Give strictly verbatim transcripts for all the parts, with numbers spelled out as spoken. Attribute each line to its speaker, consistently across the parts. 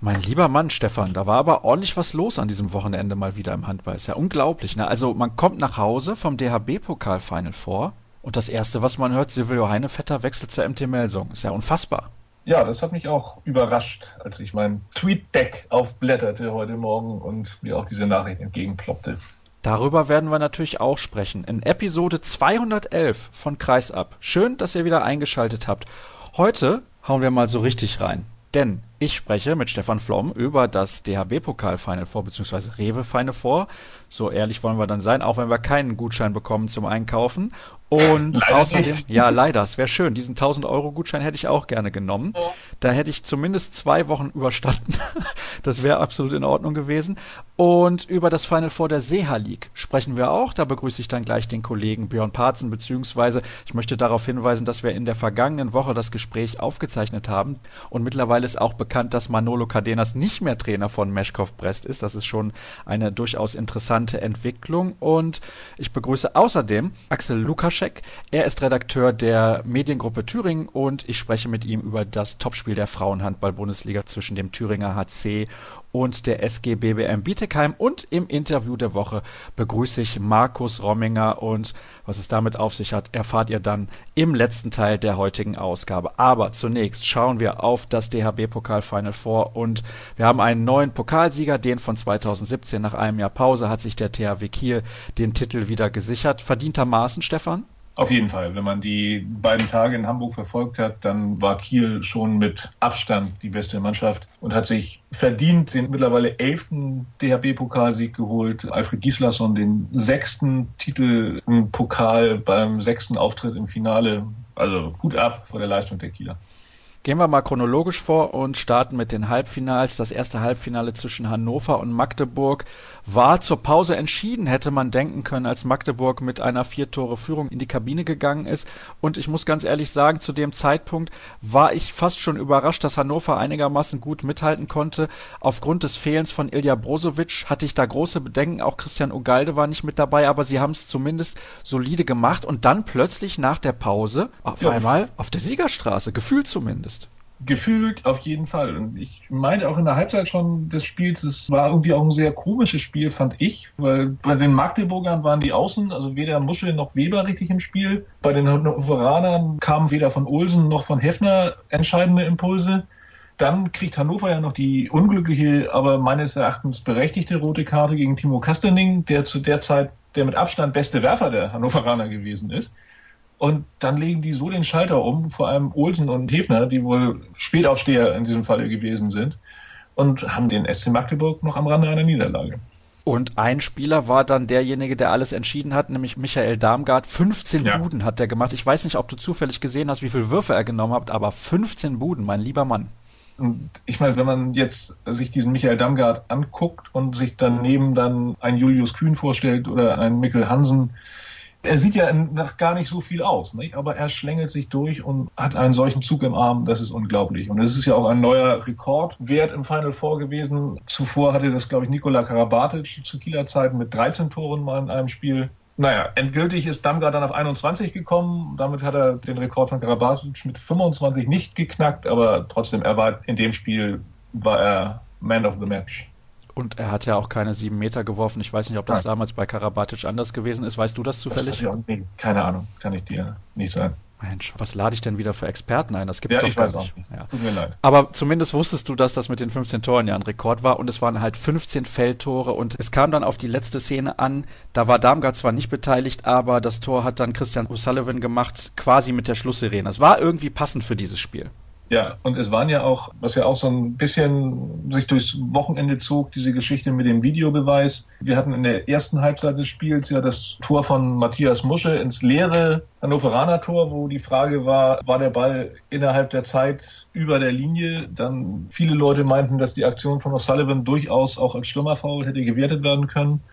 Speaker 1: Mein lieber Mann, Stefan, da war aber ordentlich was los an diesem Wochenende mal wieder im Handball. Ist ja unglaublich, ne? Also man kommt nach Hause vom D H B-Pokal-Final Four und das Erste, was man hört, Silvio Heinevetter wechselt zur M T Melsung. Ist ja unfassbar.
Speaker 2: Ja, das hat mich auch überrascht, als ich mein Tweetdeck aufblätterte heute Morgen und mir auch diese Nachricht entgegenploppte.
Speaker 1: Darüber werden wir natürlich auch sprechen. In Episode zweihundertelf von Kreisab. Schön, dass ihr wieder eingeschaltet habt. Heute hauen wir mal so richtig rein. Denn ich spreche mit Stefan Flom über das D H B-Pokal-Final Four bzw. Rewe-Final Four. So ehrlich wollen wir dann sein, auch wenn wir keinen Gutschein bekommen zum Einkaufen. Und leider außerdem, nicht. Ja leider, es wäre schön, diesen tausend-Euro-Gutschein hätte ich auch gerne genommen. Ja. Da hätte ich zumindest zwei Wochen überstanden. Das wäre absolut in Ordnung gewesen. Und über das Final Four der Seha League sprechen wir auch. Da begrüße ich dann gleich den Kollegen Björn Parzen, beziehungsweise ich möchte darauf hinweisen, dass wir in der vergangenen Woche das Gespräch aufgezeichnet haben. Und mittlerweile ist auch bekannt, dass Manolo Cardenas nicht mehr Trainer von Meshkov Brest ist. Das ist schon eine durchaus interessante Entwicklung. Und ich begrüße außerdem Axel Lukaschek. Er ist Redakteur der Mediengruppe Thüringen und ich spreche mit ihm über das Topspiel der Frauenhandball-Bundesliga zwischen dem Thüringer H C und der S G B B M Bietigheim. Und im Interview der Woche begrüße ich Markus Romminger und was es damit auf sich hat, erfahrt ihr dann im letzten Teil der heutigen Ausgabe. Aber zunächst schauen wir auf das D H B-Pokal Final Four und wir haben einen neuen Pokalsieger, den von zweitausendsiebzehn. Nach einem Jahr Pause hat sich der T H W Kiel den Titel wieder gesichert. Verdientermaßen, Stefan?
Speaker 2: Auf jeden Fall. Wenn man die beiden Tage in Hamburg verfolgt hat, dann war Kiel schon mit Abstand die beste Mannschaft und hat sich verdient den mittlerweile elften D H B-Pokalsieg geholt. Alfred Gislason den sechsten Titel im Pokal beim sechsten Auftritt im Finale. Also Hut ab vor der Leistung der Kieler.
Speaker 1: Gehen wir mal chronologisch vor und starten mit den Halbfinals. Das erste Halbfinale zwischen Hannover und Magdeburg war zur Pause entschieden, hätte man denken können, als Magdeburg mit einer Vier-Tore-Führung in die Kabine gegangen ist. Und ich muss ganz ehrlich sagen, zu dem Zeitpunkt war ich fast schon überrascht, dass Hannover einigermaßen gut mithalten konnte. Aufgrund des Fehlens von Ilja Brozovic hatte ich da große Bedenken. Auch Christian Ugalde war nicht mit dabei, aber sie haben es zumindest solide gemacht. Und dann plötzlich nach der Pause auf ja. einmal auf der Siegerstraße, gefühlt zumindest.
Speaker 2: Gefühlt auf jeden Fall. Und ich meine auch in der Halbzeit schon des Spiels, es war irgendwie auch ein sehr komisches Spiel, fand ich, weil bei den Magdeburgern waren die Außen, also weder Muschel noch Weber richtig im Spiel. Bei den Hannoveranern kamen weder von Olsen noch von Heffner entscheidende Impulse. Dann kriegt Hannover ja noch die unglückliche, aber meines Erachtens berechtigte rote Karte gegen Timo Kastening, der zu der Zeit der mit Abstand beste Werfer der Hannoveraner gewesen ist. Und dann legen die so den Schalter um, vor allem Olsen und Hefner, die wohl Spätaufsteher in diesem Falle gewesen sind, und haben den S C Magdeburg noch am Rande einer Niederlage.
Speaker 1: Und ein Spieler war dann derjenige, der alles entschieden hat, nämlich Michael Darmgard. fünfzehn ja. Buden hat er gemacht. Ich weiß nicht, ob du zufällig gesehen hast, wie viele Würfe er genommen hat, aber fünfzehn Buden, mein lieber Mann.
Speaker 2: Und ich meine, wenn man jetzt sich diesen Michael Darmgard anguckt und sich daneben dann einen Julius Kühn vorstellt oder einen Mikkel Hansen, er sieht ja nach gar nicht so viel aus, nicht? Aber er schlängelt sich durch und hat einen solchen Zug im Arm, das ist unglaublich. Und es ist ja auch ein neuer Rekordwert im Final Four gewesen. Zuvor hatte das, glaube ich, Nikola Karabatic zu Kieler Zeiten mit dreizehn Toren mal in einem Spiel. Naja, endgültig ist Damgard dann auf einundzwanzig gekommen. Damit hat er den Rekord von Karabatic mit fünfundzwanzig nicht geknackt, aber trotzdem, er war in dem Spiel, war er Man of the Match.
Speaker 1: Und er hat ja auch keine sieben Meter geworfen. Ich weiß nicht, ob das Nein. damals bei Karabatic anders gewesen ist. Weißt du das zufällig?
Speaker 2: Das nee, keine Ahnung, kann ich dir nicht sagen.
Speaker 1: Mensch, was lade ich denn wieder für Experten ein? Das gibt's
Speaker 2: ja,
Speaker 1: doch
Speaker 2: ich
Speaker 1: gar
Speaker 2: weiß
Speaker 1: nicht.
Speaker 2: Auch nicht.
Speaker 1: Ja.
Speaker 2: Tut mir leid.
Speaker 1: Aber zumindest wusstest du, dass das mit den fünfzehn Toren ja ein Rekord war. Und es waren halt fünfzehn Feldtore. Und es kam dann auf die letzte Szene an. Da war Darmgard zwar nicht beteiligt, aber das Tor hat dann Christian O'Sullivan gemacht, quasi mit der Schlusssirene. Es war irgendwie passend für dieses Spiel.
Speaker 2: Ja, und es waren ja auch, was ja auch so ein bisschen sich durchs Wochenende zog, diese Geschichte mit dem Videobeweis. Wir hatten in der ersten Halbzeit des Spiels ja das Tor von Matthias Musche ins leere Hannoveraner Tor, wo die Frage war, war der Ball innerhalb der Zeit über der Linie? Dann viele Leute meinten, dass die Aktion von O'Sullivan durchaus auch als Stürmerfoul hätte gewertet werden können.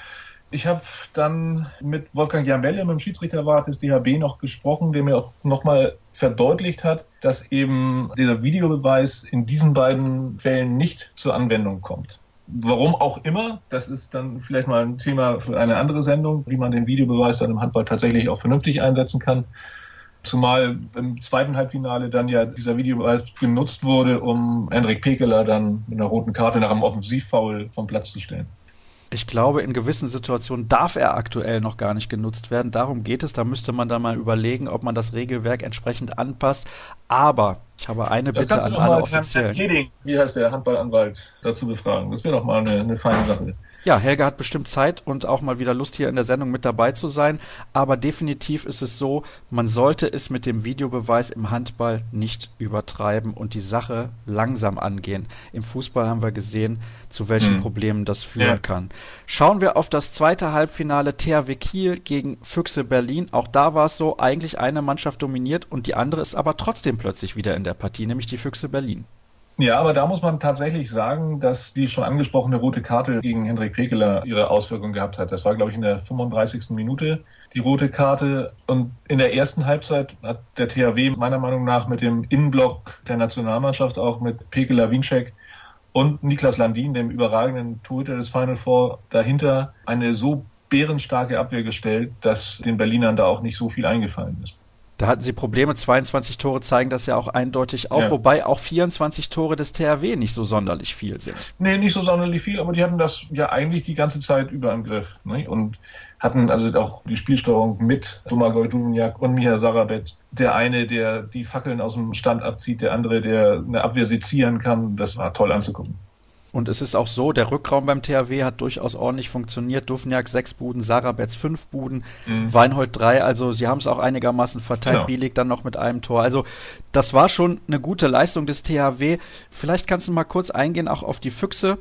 Speaker 2: Ich habe dann mit Wolfgang Jambelle, mit dem Schiedsrichterrat des D H B, noch gesprochen, der mir auch nochmal verdeutlicht hat, dass eben dieser Videobeweis in diesen beiden Fällen nicht zur Anwendung kommt. Warum auch immer, das ist dann vielleicht mal ein Thema für eine andere Sendung, wie man den Videobeweis dann im Handball tatsächlich auch vernünftig einsetzen kann. Zumal im zweiten Halbfinale dann ja dieser Videobeweis genutzt wurde, um Hendrik Pekeler dann mit einer roten Karte nach einem Offensivfoul vom Platz zu stellen.
Speaker 1: Ich glaube, in gewissen Situationen darf er aktuell noch gar nicht genutzt werden. Darum geht es. Da müsste man dann mal überlegen, ob man das Regelwerk entsprechend anpasst. Aber ich habe eine
Speaker 2: Das
Speaker 1: Bitte an alle Offiziellen.
Speaker 2: Keding, wie heißt der Handballanwalt, dazu befragen. Das wäre doch mal eine, eine feine Sache.
Speaker 1: Ja, Helge hat bestimmt Zeit und auch mal wieder Lust, hier in der Sendung mit dabei zu sein. Aber definitiv ist es so, man sollte es mit dem Videobeweis im Handball nicht übertreiben und die Sache langsam angehen. Im Fußball haben wir gesehen, zu welchen hm. Problemen das führen ja. kann. Schauen wir auf das zweite Halbfinale T H W Kiel gegen Füchse Berlin. Auch da war es so, eigentlich eine Mannschaft dominiert und die andere ist aber trotzdem plötzlich wieder in der Partie, nämlich die Füchse Berlin.
Speaker 2: Ja, aber da muss man tatsächlich sagen, dass die schon angesprochene rote Karte gegen Hendrik Pekeler ihre Auswirkungen gehabt hat. Das war, glaube ich, in der fünfunddreißigsten Minute die rote Karte. Und in der ersten Halbzeit hat der T H W meiner Meinung nach mit dem Innenblock der Nationalmannschaft, auch mit Pekeler, Winczek und Niklas Landin, dem überragenden Torhüter des Final Four, dahinter eine so bärenstarke Abwehr gestellt, dass den Berlinern da auch nicht so viel eingefallen ist.
Speaker 1: Da hatten sie Probleme, zweiundzwanzig Tore zeigen das ja auch eindeutig auf, ja. wobei auch vierundzwanzig Tore des T H W nicht so sonderlich viel sind.
Speaker 2: Nee, nicht so sonderlich viel, aber die hatten das ja eigentlich die ganze Zeit über im Griff. Ne? Und hatten also auch die Spielsteuerung mit Domagoj Duvnjak und Miha Sarabet. Der eine, der die Fackeln aus dem Stand abzieht, der andere, der eine Abwehr sezieren kann. Das war toll anzugucken.
Speaker 1: Und es ist auch so, der Rückraum beim T H W hat durchaus ordentlich funktioniert. Duvnjak sechs Buden, Sarabets fünf Buden, mhm. Weinhold drei. Also sie haben es auch einigermaßen verteilt. Genau. Bielik dann noch mit einem Tor. Also das war schon eine gute Leistung des T H W. Vielleicht kannst du mal kurz eingehen auch auf die Füchse.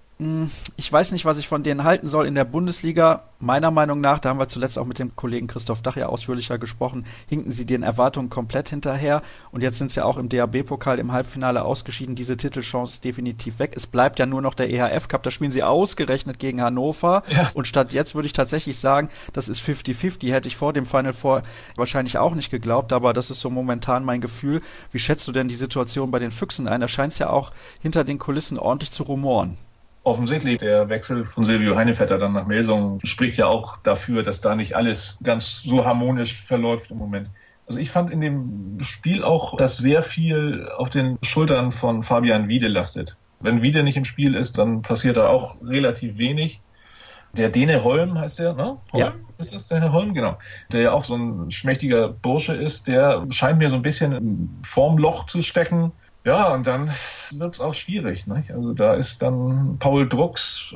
Speaker 1: Ich weiß nicht, was ich von denen halten soll in der Bundesliga. Meiner Meinung nach, da haben wir zuletzt auch mit dem Kollegen Christoph Dach ja ausführlicher gesprochen, hinken sie den Erwartungen komplett hinterher. Und jetzt sind sie ja auch im D A B-Pokal im Halbfinale ausgeschieden. Diese Titelchance ist definitiv weg. Es bleibt ja nur noch der E H F-Cup. Da spielen sie ausgerechnet gegen Hannover. Ja. Und statt jetzt würde ich tatsächlich sagen, das ist fünfzig fünfzig. Hätte ich vor dem Final Four wahrscheinlich auch nicht geglaubt. Aber das ist so momentan mein Gefühl. Wie schätzt du denn die Situation bei den Füchsen ein? Da scheint es ja auch hinter den Kulissen ordentlich zu rumoren.
Speaker 2: Offensichtlich, der Wechsel von Silvio Heinevetter dann nach Melsungen spricht ja auch dafür, dass da nicht alles ganz so harmonisch verläuft im Moment. Also ich fand in dem Spiel auch, dass sehr viel auf den Schultern von Fabian Wiede lastet. Wenn Wiede nicht im Spiel ist, dann passiert da auch relativ wenig. Der Dene Holm heißt der, ne? Holm? Ja. Ist das der Herr Holm? Genau. Der ja auch so ein schmächtiger Bursche ist, der scheint mir so ein bisschen vorm Loch zu stecken. Ja, und dann wird es auch schwierig. Ne? Also da ist dann Paul Drucks.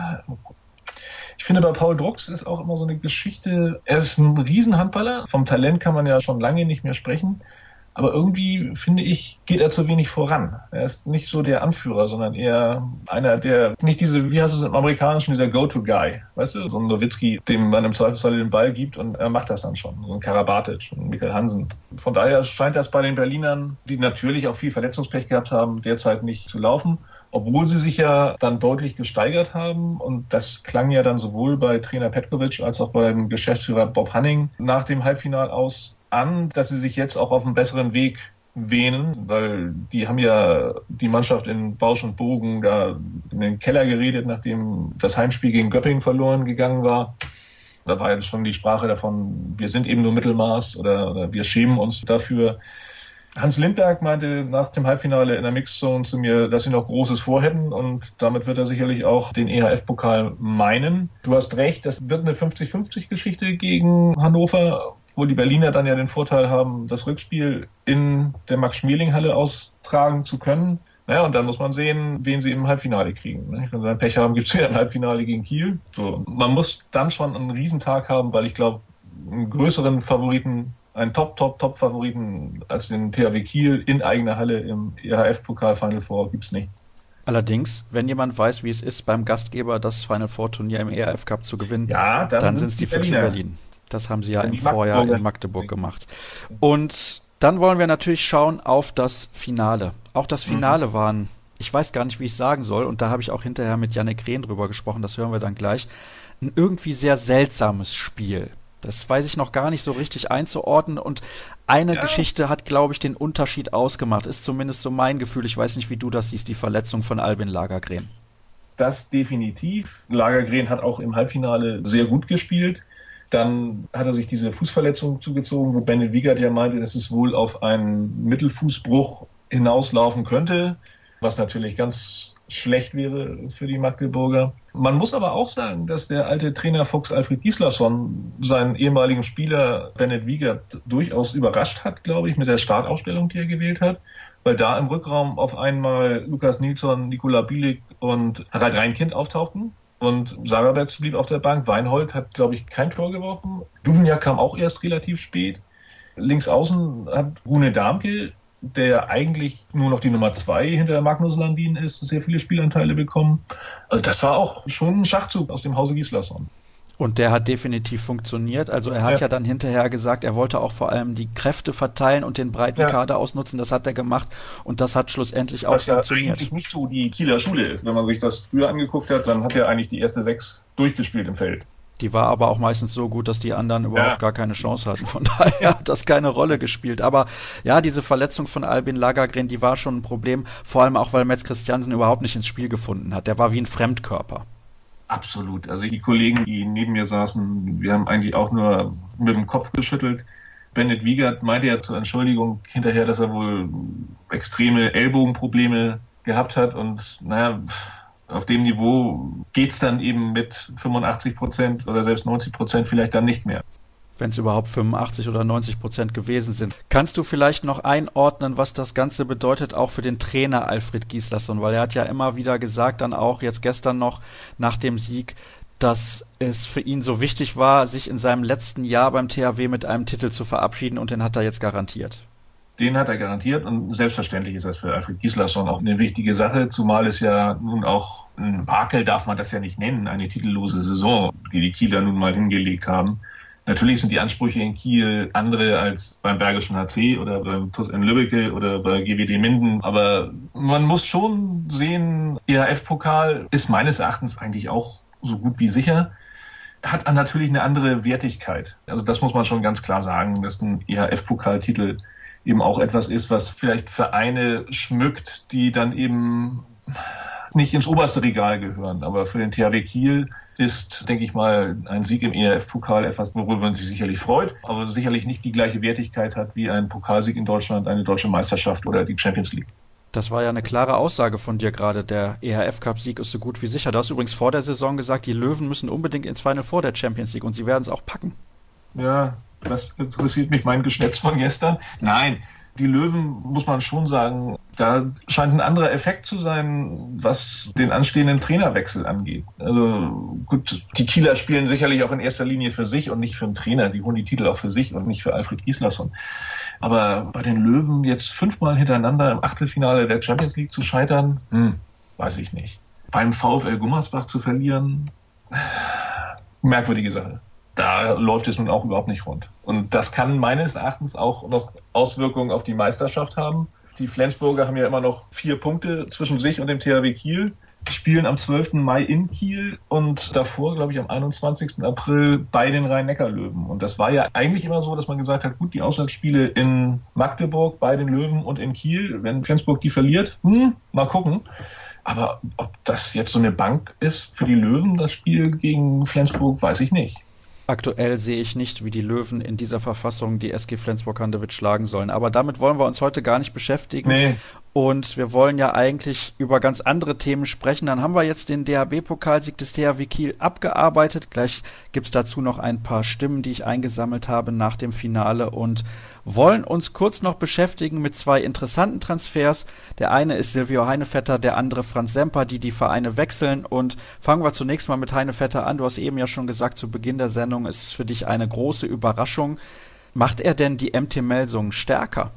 Speaker 2: Ich finde, bei Paul Drucks ist auch immer so eine Geschichte. Er ist ein Riesenhandballer. Vom Talent kann man ja schon lange nicht mehr sprechen. Aber irgendwie, finde ich, geht er zu wenig voran. Er ist nicht so der Anführer, sondern eher einer, der nicht diese, wie heißt es im Amerikanischen, dieser Go-To-Guy. Weißt du, so ein Nowitzki, dem man im Zweifelsfall den Ball gibt und er macht das dann schon. So ein Karabatic, ein Mikkel Hansen. Von daher scheint das bei den Berlinern, die natürlich auch viel Verletzungspech gehabt haben, derzeit nicht zu laufen. Obwohl sie sich ja dann deutlich gesteigert haben. Und das klang ja dann sowohl bei Trainer Petkovic als auch beim Geschäftsführer Bob Hanning nach dem Halbfinal aus an, dass sie sich jetzt auch auf einen besseren Weg wähnen, weil die haben ja die Mannschaft in Bausch und Bogen da in den Keller geredet, nachdem das Heimspiel gegen Göppingen verloren gegangen war. Da war jetzt schon die Sprache davon, wir sind eben nur Mittelmaß oder, oder wir schämen uns dafür. Hans Lindberg meinte nach dem Halbfinale in der Mixzone zu mir, dass sie noch Großes vorhätten und damit wird er sicherlich auch den E H F-Pokal meinen. Du hast recht, das wird eine fünfzig fünfzig Geschichte gegen Hannover, wo die Berliner dann ja den Vorteil haben, das Rückspiel in der Max-Schmeling-Halle austragen zu können. Naja, und dann muss man sehen, wen sie im Halbfinale kriegen. Wenn sie ein Pech haben, gibt es wieder ein Halbfinale gegen Kiel. So, man muss dann schon einen Riesentag haben, weil ich glaube, einen größeren Favoriten, einen Top-Top-Top-Favoriten als den T H W Kiel in eigener Halle im E H F-Pokal-Final Four gibt es nicht.
Speaker 1: Allerdings, wenn jemand weiß, wie es ist, beim Gastgeber das Final Four Turnier im E H F-Cup zu gewinnen,
Speaker 2: ja, dann,
Speaker 1: dann sind es die Füchse Berlin. Das haben sie ja im Vorjahr in Magdeburg gemacht. Und dann wollen wir natürlich schauen auf das Finale. Auch das Finale mhm. waren, ich weiß gar nicht, wie ich sagen soll, und da habe ich auch hinterher mit Jannik Rehn drüber gesprochen, das hören wir dann gleich, ein irgendwie sehr seltsames Spiel. Das weiß ich noch gar nicht so richtig einzuordnen und eine ja. Geschichte hat, glaube ich, den Unterschied ausgemacht. Ist zumindest so mein Gefühl. Ich weiß nicht, wie du das siehst, die Verletzung von Albin Lagergren.
Speaker 2: Das definitiv. Lagergren hat auch im Halbfinale sehr gut gespielt. Dann hat er sich diese Fußverletzung zugezogen, wo Bennett Wiegert ja meinte, dass es wohl auf einen Mittelfußbruch hinauslaufen könnte, was natürlich ganz schlecht wäre für die Magdeburger. Man muss aber auch sagen, dass der alte Trainer Fuchs Alfred Gislason seinen ehemaligen Spieler Bennett Wiegert durchaus überrascht hat, glaube ich, mit der Startaufstellung, die er gewählt hat, weil da im Rückraum auf einmal Lukas Nilsson, Nikola Bielik und Harald Reinkind auftauchten. Und Sarabetz blieb auf der Bank. Weinhold hat, glaube ich, kein Tor geworfen. Duvniak kam auch erst relativ spät. Links außen hat Rune Darmke, der eigentlich nur noch die Nummer zwei hinter Magnus Landin ist, sehr viele Spielanteile bekommen. Also das war auch schon ein Schachzug aus dem Hause Gislason.
Speaker 1: Und der hat definitiv funktioniert. Also er hat ja. ja dann hinterher gesagt, er wollte auch vor allem die Kräfte verteilen und den breiten ja. Kader ausnutzen. Das hat er gemacht und das hat schlussendlich auch
Speaker 2: Was
Speaker 1: funktioniert.
Speaker 2: Was ja eigentlich nicht so die Kieler Schule ist. Wenn man sich das früher angeguckt hat, dann hat er eigentlich die erste Sechs durchgespielt im Feld.
Speaker 1: Die war aber auch meistens so gut, dass die anderen überhaupt ja. gar keine Chance hatten. Von daher ja. hat das keine Rolle gespielt. Aber ja, diese Verletzung von Albin Lagergren, die war schon ein Problem. Vor allem auch, weil Metz Christiansen überhaupt nicht ins Spiel gefunden hat. Der war wie ein Fremdkörper.
Speaker 2: Absolut. Also die Kollegen, die neben mir saßen, wir haben eigentlich auch nur mit dem Kopf geschüttelt. Bennett Wiegert meinte ja zur Entschuldigung hinterher, dass er wohl extreme Ellbogenprobleme gehabt hat. Und naja, auf dem Niveau geht's dann eben mit fünfundachtzig Prozent oder selbst neunzig Prozent vielleicht dann nicht mehr.
Speaker 1: Wenn es überhaupt fünfundachtzig oder neunzig Prozent gewesen sind. Kannst du vielleicht noch einordnen, was das Ganze bedeutet, auch für den Trainer Alfred Gislason? Weil er hat ja immer wieder gesagt, dann auch jetzt gestern noch nach dem Sieg, dass es für ihn so wichtig war, sich in seinem letzten Jahr beim T H W mit einem Titel zu verabschieden und den hat er jetzt garantiert.
Speaker 2: Den hat er garantiert und selbstverständlich ist das für Alfred Gislason auch eine wichtige Sache, zumal es ja nun auch ein Makel, darf man das ja nicht nennen, eine titellose Saison, die die Kieler nun mal hingelegt haben. Natürlich sind die Ansprüche in Kiel andere als beim Bergischen H C oder beim TuS in Lübbecke oder bei G W D Minden. Aber man muss schon sehen, E H F-Pokal ist meines Erachtens eigentlich auch so gut wie sicher. Hat natürlich eine andere Wertigkeit. Also das muss man schon ganz klar sagen, dass ein E H F-Pokaltitel eben auch etwas ist, was vielleicht Vereine schmückt, die dann eben nicht ins oberste Regal gehören. Aber für den T H W Kiel ist, denke ich mal, ein Sieg im E H F-Pokal etwas, worüber man sich sicherlich freut, aber sicherlich nicht die gleiche Wertigkeit hat wie ein Pokalsieg in Deutschland, eine deutsche Meisterschaft oder die Champions League.
Speaker 1: Das war ja eine klare Aussage von dir gerade. Der E H F-Cup-Sieg ist so gut wie sicher. Du hast übrigens vor der Saison gesagt, die Löwen müssen unbedingt ins Final vor der Champions League und sie werden es auch packen.
Speaker 2: Ja, das interessiert mich mein Geschwätz von gestern. Nein, die Löwen, muss man schon sagen, da scheint ein anderer Effekt zu sein, was den anstehenden Trainerwechsel angeht. Also gut, die Kieler spielen sicherlich auch in erster Linie für sich und nicht für den Trainer. Die holen die Titel auch für sich und nicht für Alfred Gislason. Aber bei den Löwen jetzt fünfmal hintereinander im Achtelfinale der Champions League zu scheitern, hm, weiß ich nicht. Beim VfL Gummersbach zu verlieren, merkwürdige Sache. Da läuft es nun auch überhaupt nicht rund. Und das kann meines Erachtens auch noch Auswirkungen auf die Meisterschaft haben. Die Flensburger haben ja immer noch vier Punkte zwischen sich und dem T H W Kiel, spielen am zwölften Mai in Kiel und davor, glaube ich, am einundzwanzigsten April bei den Rhein-Neckar-Löwen. Und das war ja eigentlich immer so, dass man gesagt hat, gut, die Auswärtsspiele in Magdeburg bei den Löwen und in Kiel, wenn Flensburg die verliert, hm, mal gucken. Aber ob das jetzt so eine Bank ist für die Löwen, das Spiel gegen Flensburg, weiß ich nicht.
Speaker 1: Aktuell sehe ich nicht, wie die Löwen in dieser Verfassung die S G Flensburg-Handewitt schlagen sollen. Aber damit wollen wir uns heute gar nicht beschäftigen. Nee. Und wir wollen ja eigentlich über ganz andere Themen sprechen. Dann haben wir jetzt den D H B-Pokalsieg des T H W Kiel abgearbeitet. Gleich gibt es dazu noch ein paar Stimmen, die ich eingesammelt habe nach dem Finale und wollen uns kurz noch beschäftigen mit zwei interessanten Transfers. Der eine ist Silvio Heinevetter, der andere Franz Semper, die die Vereine wechseln. Und fangen wir zunächst mal mit Heinevetter an. Du hast eben ja schon gesagt, zu Beginn der Sendung ist es für dich eine große Überraschung. Macht er denn die M T Melsungen stärker?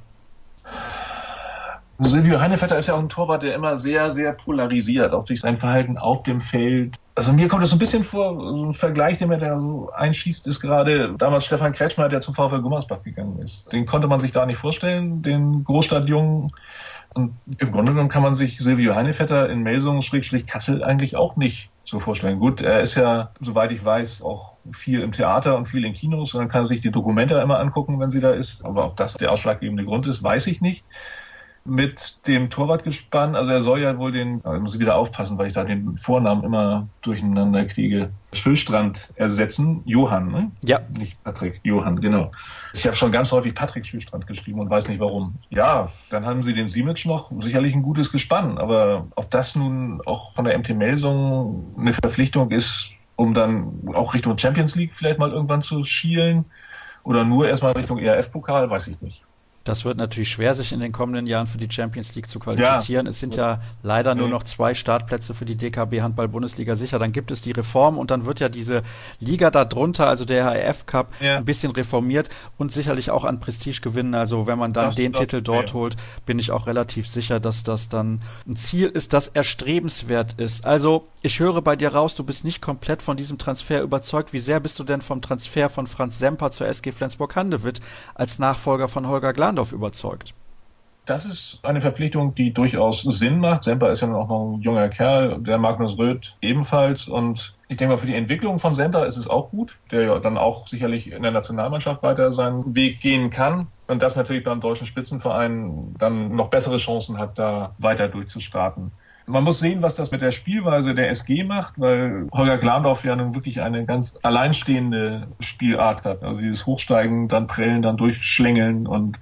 Speaker 2: Silvio Heinevetter ist ja auch ein Torwart, der immer sehr, sehr polarisiert, auch durch sein Verhalten auf dem Feld. Also mir kommt das so ein bisschen vor, so ein Vergleich, den mir da so einschießt, ist gerade damals Stefan Kretschmer, der zum VfL Gummersbach gegangen ist. Den konnte man sich da nicht vorstellen, den Großstadtjungen. Und im Grunde genommen kann man sich Silvio Heinevetter in Melsungen-Kassel eigentlich auch nicht so vorstellen. Gut, er ist ja, soweit ich weiß, auch viel im Theater und viel in Kinos und dann kann er sich die Dokumente immer angucken, wenn sie da ist. Aber ob das der ausschlaggebende Grund ist, weiß ich nicht. mit dem Torwartgespann. Also er soll ja wohl den, ich muss wieder aufpassen, weil ich da den Vornamen immer durcheinander kriege, Schüllstrand ersetzen. Johann, ne?
Speaker 1: Ja.
Speaker 2: Nicht Patrick, Johann, genau. Ich habe schon ganz häufig Patrick Schüllstrand geschrieben und weiß nicht warum. Ja, dann haben sie den Simic noch, sicherlich ein gutes Gespann, aber ob das nun auch von der M T-Melsung eine Verpflichtung ist, um dann auch Richtung Champions League vielleicht mal irgendwann zu schielen oder nur erstmal Richtung E R F-Pokal, weiß ich nicht.
Speaker 1: Das wird natürlich schwer, sich in den kommenden Jahren für die Champions League zu qualifizieren. Ja. Es sind ja leider nur noch zwei Startplätze für die D K B Handball-Bundesliga sicher. Dann gibt es die Reform und dann wird ja diese Liga darunter, also der H F Cup, ja. ein bisschen reformiert und sicherlich auch an Prestige gewinnen. Also wenn man dann das, den das, Titel dort ja. holt, bin ich auch relativ sicher, dass das dann ein Ziel ist, das erstrebenswert ist. Also ich höre bei dir raus, du bist nicht komplett von diesem Transfer überzeugt. Wie sehr bist du denn vom Transfer von Franz Semper zur S G Flensburg-Handewitt als Nachfolger von Holger Glandorf überzeugt?
Speaker 2: Das ist eine Verpflichtung, die durchaus Sinn macht. Semper ist ja auch noch ein junger Kerl, der Magnus Röth ebenfalls. Und ich denke mal, für die Entwicklung von Semper ist es auch gut, der ja dann auch sicherlich in der Nationalmannschaft weiter seinen Weg gehen kann. Und das natürlich beim deutschen Spitzenverein dann noch bessere Chancen hat, da weiter durchzustarten. Man muss sehen, was das mit der Spielweise der S G macht, weil Holger Glandorf ja nun wirklich eine ganz alleinstehende Spielart hat. Also dieses Hochsteigen, dann prellen, dann durchschlängeln und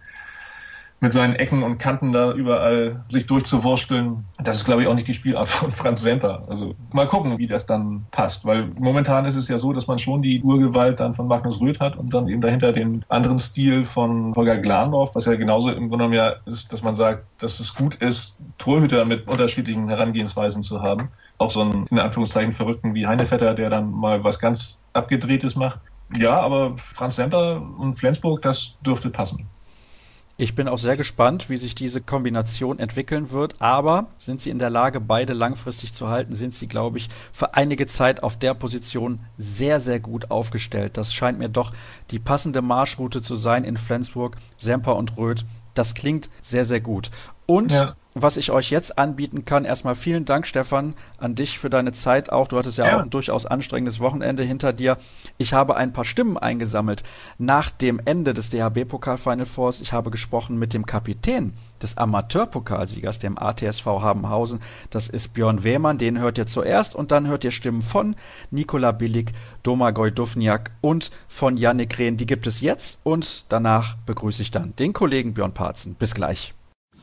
Speaker 2: mit seinen Ecken und Kanten da überall sich durchzuwursteln. Das ist, glaube ich, auch nicht die Spielart von Franz Semper. Also mal gucken, wie das dann passt. Weil momentan ist es ja so, dass man schon die Urgewalt dann von Magnus Röth hat und dann eben dahinter den anderen Stil von Holger Glandorf, was ja genauso im Grunde genommen ja ist, dass man sagt, dass es gut ist, Torhüter mit unterschiedlichen Herangehensweisen zu haben. Auch so einen, in Anführungszeichen, Verrückten wie Heinevetter, der dann mal was ganz Abgedrehtes macht. Ja, aber Franz Semper und Flensburg, das dürfte passen.
Speaker 1: Ich bin auch sehr gespannt, wie sich diese Kombination entwickeln wird, aber sind sie in der Lage, beide langfristig zu halten, sind sie, glaube ich, für einige Zeit auf der Position sehr, sehr gut aufgestellt. Das scheint mir doch die passende Marschroute zu sein in Flensburg, Semper und Röth. Das klingt sehr, sehr gut. Und ja. was ich euch jetzt anbieten kann, erstmal vielen Dank, Stefan, an dich für deine Zeit auch. Du hattest ja, ja auch ein durchaus anstrengendes Wochenende hinter dir. Ich habe ein paar Stimmen eingesammelt nach dem Ende des D H B-Pokal Final Fours. Ich habe gesprochen mit dem Kapitän des Amateurpokalsiegers, dem A T S V Habenhausen. Das ist Björn Wehmann, den hört ihr zuerst und dann hört ihr Stimmen von Nikola Billig, Domagoj Duvniak und von Yannick Rehn. Die gibt es jetzt und danach begrüße ich dann den Kollegen Björn Parzen. Bis gleich.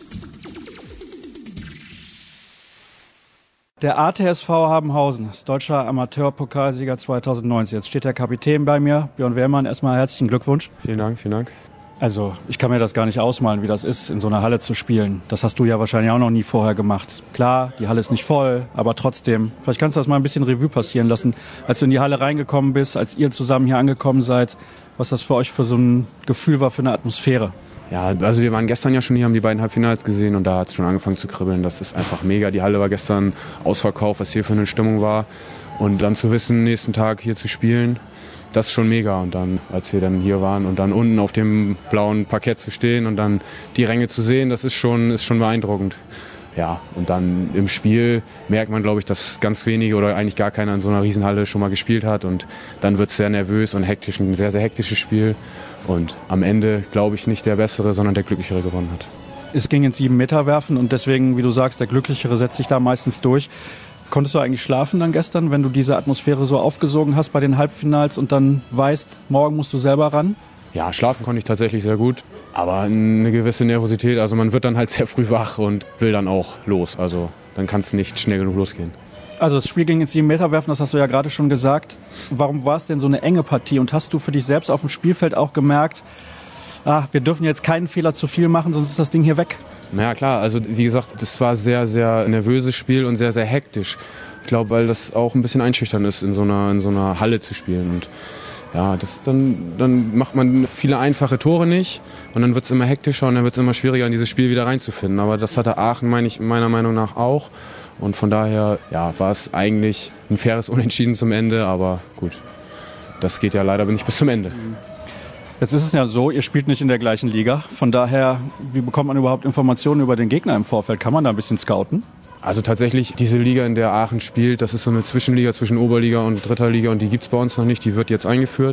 Speaker 1: Der A T S V Habenhausen ist deutscher Amateurpokalsieger zweitausendneunzehn. Jetzt steht der Kapitän bei mir, Björn Wehrmann. Erstmal herzlichen Glückwunsch.
Speaker 3: Vielen Dank, vielen Dank.
Speaker 1: Also ich kann mir das gar nicht ausmalen, wie das ist, in so einer Halle zu spielen. Das hast du ja wahrscheinlich auch noch nie vorher gemacht. Klar, die Halle ist nicht voll, aber trotzdem. Vielleicht kannst du das mal ein bisschen Revue passieren lassen. Als du in die Halle reingekommen bist, als ihr zusammen hier angekommen seid, was das für euch für so ein Gefühl war, für eine Atmosphäre.
Speaker 3: Ja, also wir waren gestern ja schon hier, haben die beiden Halbfinals gesehen und da hat es schon angefangen zu kribbeln. Das ist einfach mega. Die Halle war gestern ausverkauft, was hier für eine Stimmung war. Und dann zu wissen, nächsten Tag hier zu spielen, das ist schon mega. Und dann, als wir dann hier waren und dann unten auf dem blauen Parkett zu stehen und dann die Ränge zu sehen, das ist schon, ist schon beeindruckend. Ja, und dann im Spiel merkt man, glaube ich, dass ganz wenige oder eigentlich gar keiner in so einer Riesenhalle schon mal gespielt hat. Und dann wird es sehr nervös und hektisch, ein sehr, sehr hektisches Spiel. Und am Ende, glaube ich, nicht der Bessere, sondern der Glücklichere gewonnen hat.
Speaker 1: Es ging ins sieben-Meter-Werfen und deswegen, wie du sagst, der Glücklichere setzt sich da meistens durch. Konntest du eigentlich schlafen dann gestern, wenn du diese Atmosphäre so aufgesogen hast bei den Halbfinals und dann weißt, morgen musst du selber ran?
Speaker 3: Ja, schlafen konnte ich tatsächlich sehr gut, aber eine gewisse Nervosität. Also man wird dann halt sehr früh wach und will dann auch los. Also dann kann es nicht schnell genug losgehen.
Speaker 1: Also das Spiel ging ins sieben-Meter-Werfen, das hast du ja gerade schon gesagt. Warum war es denn so eine enge Partie? Und hast du für dich selbst auf dem Spielfeld auch gemerkt, ah, wir dürfen jetzt keinen Fehler zu viel machen, sonst ist das Ding hier weg?
Speaker 3: Ja klar, also wie gesagt, das war sehr, sehr nervöses Spiel und sehr, sehr hektisch. Ich glaube, weil das auch ein bisschen einschüchternd ist, in so einer, in so einer Halle zu spielen. Und ja, das, dann, dann macht man viele einfache Tore nicht und dann wird es immer hektischer und dann wird es immer schwieriger, in dieses Spiel wieder reinzufinden. Aber das hatte Aachen, meine ich, meiner Meinung nach auch. Und von daher ja, war es eigentlich ein faires Unentschieden zum Ende, aber gut, das geht ja leider nicht bis zum Ende.
Speaker 1: Jetzt ist es ja so, ihr spielt nicht in der gleichen Liga. Von daher, wie bekommt man überhaupt Informationen über den Gegner im Vorfeld? Kann man da ein bisschen scouten?
Speaker 3: Also tatsächlich, diese Liga, in der Aachen spielt, das ist so eine Zwischenliga zwischen Oberliga und Dritter Liga und die gibt es bei uns noch nicht. Die wird jetzt eingeführt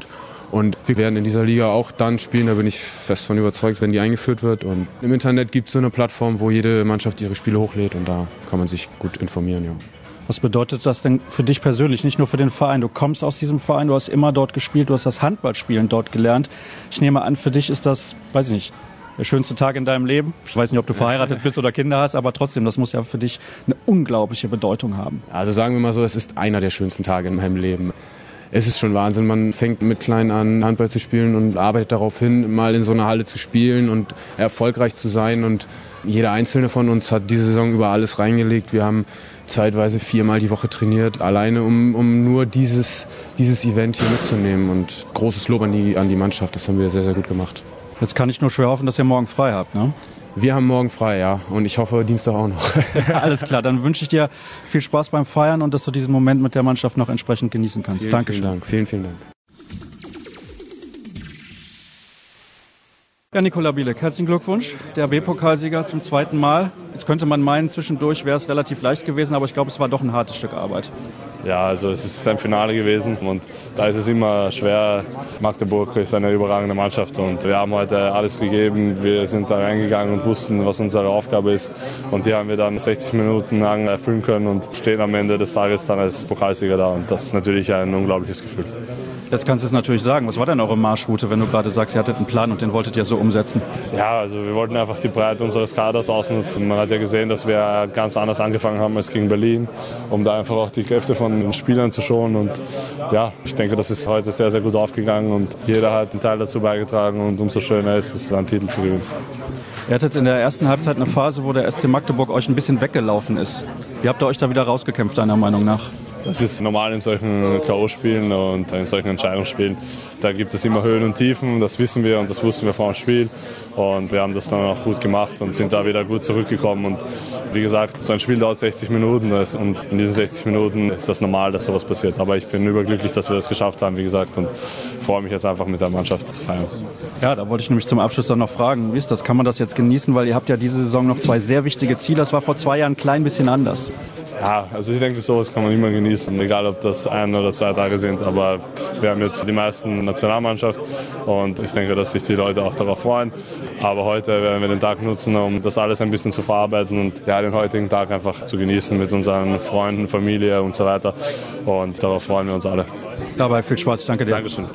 Speaker 3: Und wir werden in dieser Liga auch dann spielen, da bin ich fest von überzeugt, wenn die eingeführt wird. Und im Internet gibt es so eine Plattform, wo jede Mannschaft ihre Spiele hochlädt und da kann man sich gut informieren. Ja.
Speaker 1: Was bedeutet das denn für dich persönlich, nicht nur für den Verein? Du kommst aus diesem Verein, du hast immer dort gespielt, du hast das Handballspielen dort gelernt. Ich nehme an, für dich ist das, weiß ich nicht, der schönste Tag in deinem Leben. Ich weiß nicht, ob du verheiratet bist oder Kinder hast, aber trotzdem, das muss ja für dich eine unglaubliche Bedeutung haben.
Speaker 3: Also sagen wir mal so, es ist einer der schönsten Tage in meinem Leben. Es ist schon Wahnsinn, man fängt mit klein an Handball zu spielen und arbeitet darauf hin, mal in so einer Halle zu spielen und erfolgreich zu sein. Und jeder Einzelne von uns hat diese Saison über alles reingelegt. Wir haben zeitweise viermal die Woche trainiert, alleine um, um nur dieses, dieses Event hier mitzunehmen. Und großes Lob an die, an die Mannschaft, das haben wir sehr, sehr gut gemacht.
Speaker 1: Jetzt kann ich nur schwer hoffen, dass ihr morgen frei habt, ne?
Speaker 3: Wir haben morgen frei, ja. Und ich hoffe, Dienstag auch noch.
Speaker 1: Alles klar, dann wünsche ich dir viel Spaß beim Feiern und dass du diesen Moment mit der Mannschaft noch entsprechend genießen kannst.
Speaker 3: Vielen,
Speaker 1: Dankeschön.
Speaker 3: Vielen Dank. Vielen, vielen Dank.
Speaker 1: Ja, Nikola Bielek, herzlichen Glückwunsch. Der B-Pokalsieger zum zweiten Mal. Jetzt könnte man meinen, zwischendurch wäre es relativ leicht gewesen, aber ich glaube, es war doch ein hartes Stück Arbeit.
Speaker 4: Ja, also es ist ein Finale gewesen und da ist es immer schwer. Magdeburg ist eine überragende Mannschaft und wir haben heute alles gegeben. Wir sind da reingegangen und wussten, was unsere Aufgabe ist und die haben wir dann sechzig Minuten lang erfüllen können und stehen am Ende des Tages dann als Pokalsieger da und das ist natürlich ein unglaubliches Gefühl.
Speaker 1: Jetzt kannst du es natürlich sagen. Was war denn eure Marschroute, wenn du gerade sagst, ihr hattet einen Plan und den wolltet ihr so umsetzen?
Speaker 4: Ja, also wir wollten einfach die Breite unseres Kaders ausnutzen. Man hat ja gesehen, dass wir ganz anders angefangen haben als gegen Berlin, um da einfach auch die Kräfte von den Spielern zu schonen. Und ja, ich denke, das ist heute sehr, sehr gut aufgegangen und jeder hat einen Teil dazu beigetragen und umso schöner ist es, einen Titel zu gewinnen.
Speaker 1: Ihr hattet in der ersten Halbzeit eine Phase, wo der S C Magdeburg euch ein bisschen weggelaufen ist. Wie habt ihr euch da wieder rausgekämpft, deiner Meinung nach?
Speaker 4: Das ist normal in solchen K O-Spielen und in solchen Entscheidungsspielen. Da gibt es immer Höhen und Tiefen, das wissen wir und das wussten wir vor dem Spiel. Und wir haben das dann auch gut gemacht und sind da wieder gut zurückgekommen. Und wie gesagt, so ein Spiel dauert sechzig Minuten und in diesen sechzig Minuten ist das normal, dass sowas passiert. Aber ich bin überglücklich, dass wir das geschafft haben, wie gesagt, und freue mich jetzt einfach mit der Mannschaft zu feiern.
Speaker 1: Ja, da wollte ich nämlich zum Abschluss dann noch fragen, wie ist das? Kann man das jetzt genießen? Weil ihr habt ja diese Saison noch zwei sehr wichtige Ziele. Das war vor zwei Jahren ein klein bisschen anders.
Speaker 4: Ja, also ich denke, sowas kann man immer genießen, egal ob das ein oder zwei Tage sind. Aber wir haben jetzt die meisten Nationalmannschaft und ich denke, dass sich die Leute auch darauf freuen. Aber heute werden wir den Tag nutzen, um das alles ein bisschen zu verarbeiten und ja, den heutigen Tag einfach zu genießen mit unseren Freunden, Familie und so weiter. Und darauf freuen wir uns alle.
Speaker 1: Dabei viel Spaß, ich danke dir.
Speaker 4: Dankeschön.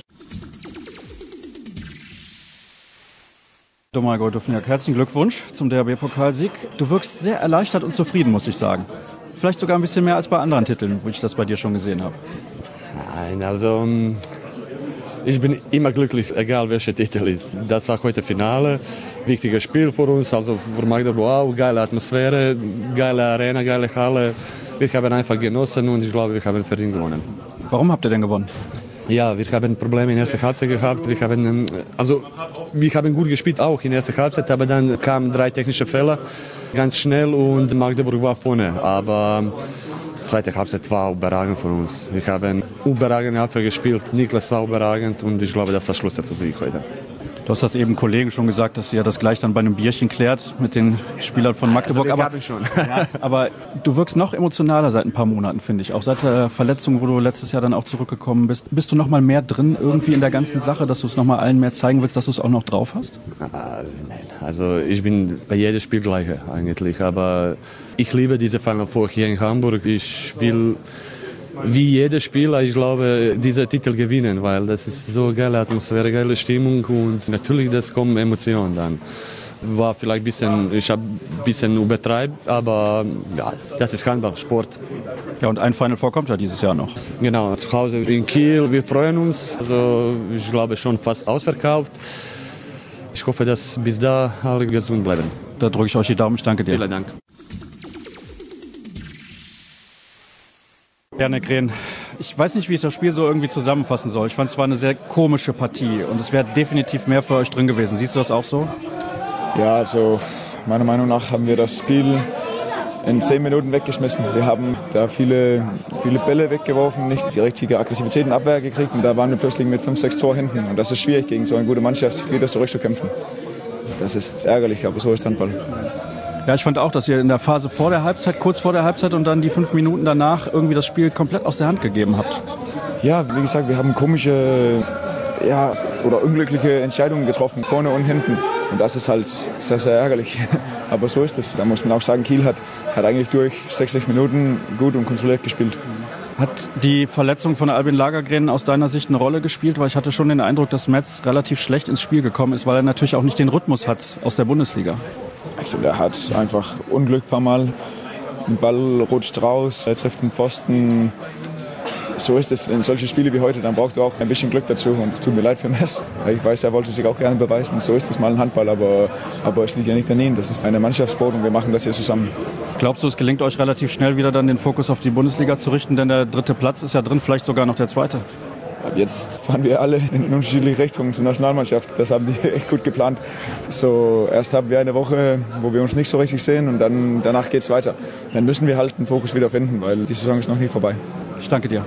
Speaker 1: Domagoj Duvnjak, herzlichen Glückwunsch zum D H B-Pokalsieg. Du wirkst sehr erleichtert und zufrieden, muss ich sagen. Vielleicht sogar ein bisschen mehr als bei anderen Titeln, wo ich das bei dir schon gesehen habe.
Speaker 5: Nein, also ich bin immer glücklich, egal welcher Titel ist. Das war heute Finale, wichtiges Spiel für uns, also für Magdeburg auch, geile Atmosphäre, geile Arena, geile Halle. Wir haben einfach genossen und ich glaube, wir haben verdient gewonnen.
Speaker 1: Warum habt ihr denn gewonnen?
Speaker 5: Ja, wir haben Probleme in der ersten Halbzeit gehabt. Wir haben, also, wir haben gut gespielt auch in der ersten Halbzeit, aber dann kamen drei technische Fehler ganz schnell und Magdeburg war vorne. Aber die zweite Halbzeit war überragend für uns. Wir haben überragend Abwehr gespielt. Niklas war überragend und ich glaube, das war Schluss für Sieg heute.
Speaker 1: Du hast das eben Kollegen schon gesagt, dass ihr das gleich dann bei einem Bierchen klärt mit den Spielern von Magdeburg.
Speaker 5: Also,
Speaker 1: aber,
Speaker 5: ich schon.
Speaker 1: Ja, aber du wirkst noch emotionaler seit ein paar Monaten, finde ich. Auch seit der Verletzung, wo du letztes Jahr dann auch zurückgekommen bist. Bist du noch mal mehr drin irgendwie in der ganzen Sache, dass du es noch mal allen mehr zeigen willst, dass du es auch noch drauf hast?
Speaker 5: Äh, nein, also ich bin bei jedem Spiel gleich eigentlich. Aber ich liebe diese Final Four hier in Hamburg. Ich will wie jeder Spieler, ich glaube, diesen Titel gewinnen, weil das ist so geile Atmosphäre, geile Stimmung und natürlich, das kommen Emotionen dann. War vielleicht ein bisschen, ich habe ein bisschen übertreibt, aber ja, das ist Handball, Sport.
Speaker 1: Ja, und ein Final Four kommt ja dieses Jahr noch.
Speaker 5: Genau, zu Hause in Kiel, wir freuen uns, also ich glaube schon fast ausverkauft. Ich hoffe, dass bis da alle gesund bleiben.
Speaker 1: Da drücke ich euch die Daumen, ich danke dir.
Speaker 5: Vielen Dank.
Speaker 1: Janek Rehn, ich weiß nicht, wie ich das Spiel so irgendwie zusammenfassen soll. Ich fand, es war eine sehr komische Partie und es wäre definitiv mehr für euch drin gewesen. Siehst du das auch so?
Speaker 6: Ja, also meiner Meinung nach haben wir das Spiel in zehn Minuten weggeschmissen. Wir haben da viele, viele Bälle weggeworfen, nicht die richtige Aggressivität in Abwehr gekriegt und da waren wir plötzlich mit fünf, sechs Tor hinten. Und das ist schwierig, gegen so eine gute Mannschaft wieder zurückzukämpfen. Das ist ärgerlich, aber so ist Handball.
Speaker 1: Ja, ich fand auch, dass ihr in der Phase vor der Halbzeit, kurz vor der Halbzeit und dann die fünf Minuten danach irgendwie das Spiel komplett aus der Hand gegeben habt.
Speaker 6: Ja, wie gesagt, wir haben komische ja, oder unglückliche Entscheidungen getroffen, vorne und hinten. Und das ist halt sehr, sehr ärgerlich. Aber so ist es. Da muss man auch sagen, Kiel hat, hat eigentlich durch sechzig Minuten gut und kontrolliert gespielt.
Speaker 1: Hat die Verletzung von Albin Lagergren aus deiner Sicht eine Rolle gespielt? Weil ich hatte schon den Eindruck, dass Metz relativ schlecht ins Spiel gekommen ist, weil er natürlich auch nicht den Rhythmus hat aus der Bundesliga.
Speaker 6: Ich finde, er hat einfach Unglück ein paar Mal. Der Ball rutscht raus, er trifft den Pfosten. So ist es in solchen Spielen wie heute, dann braucht er auch ein bisschen Glück dazu und es tut mir leid für Metz. Ich weiß, er wollte sich auch gerne beweisen, so ist es mal ein Handball, aber, aber es liegt ja nicht an ihm. Das ist eine Mannschaftssport und wir machen das hier zusammen. Glaubst du, es gelingt euch relativ schnell wieder dann den Fokus auf die Bundesliga zu richten, denn der dritte Platz ist ja drin, vielleicht sogar noch der zweite? Ab jetzt fahren wir alle in unterschiedliche Richtungen zur Nationalmannschaft, das haben die echt gut geplant. So, erst haben wir eine Woche, wo wir uns nicht so richtig sehen und dann, danach geht es weiter. Dann müssen wir halt den Fokus wieder finden, weil die Saison ist noch nicht vorbei. Ich danke dir.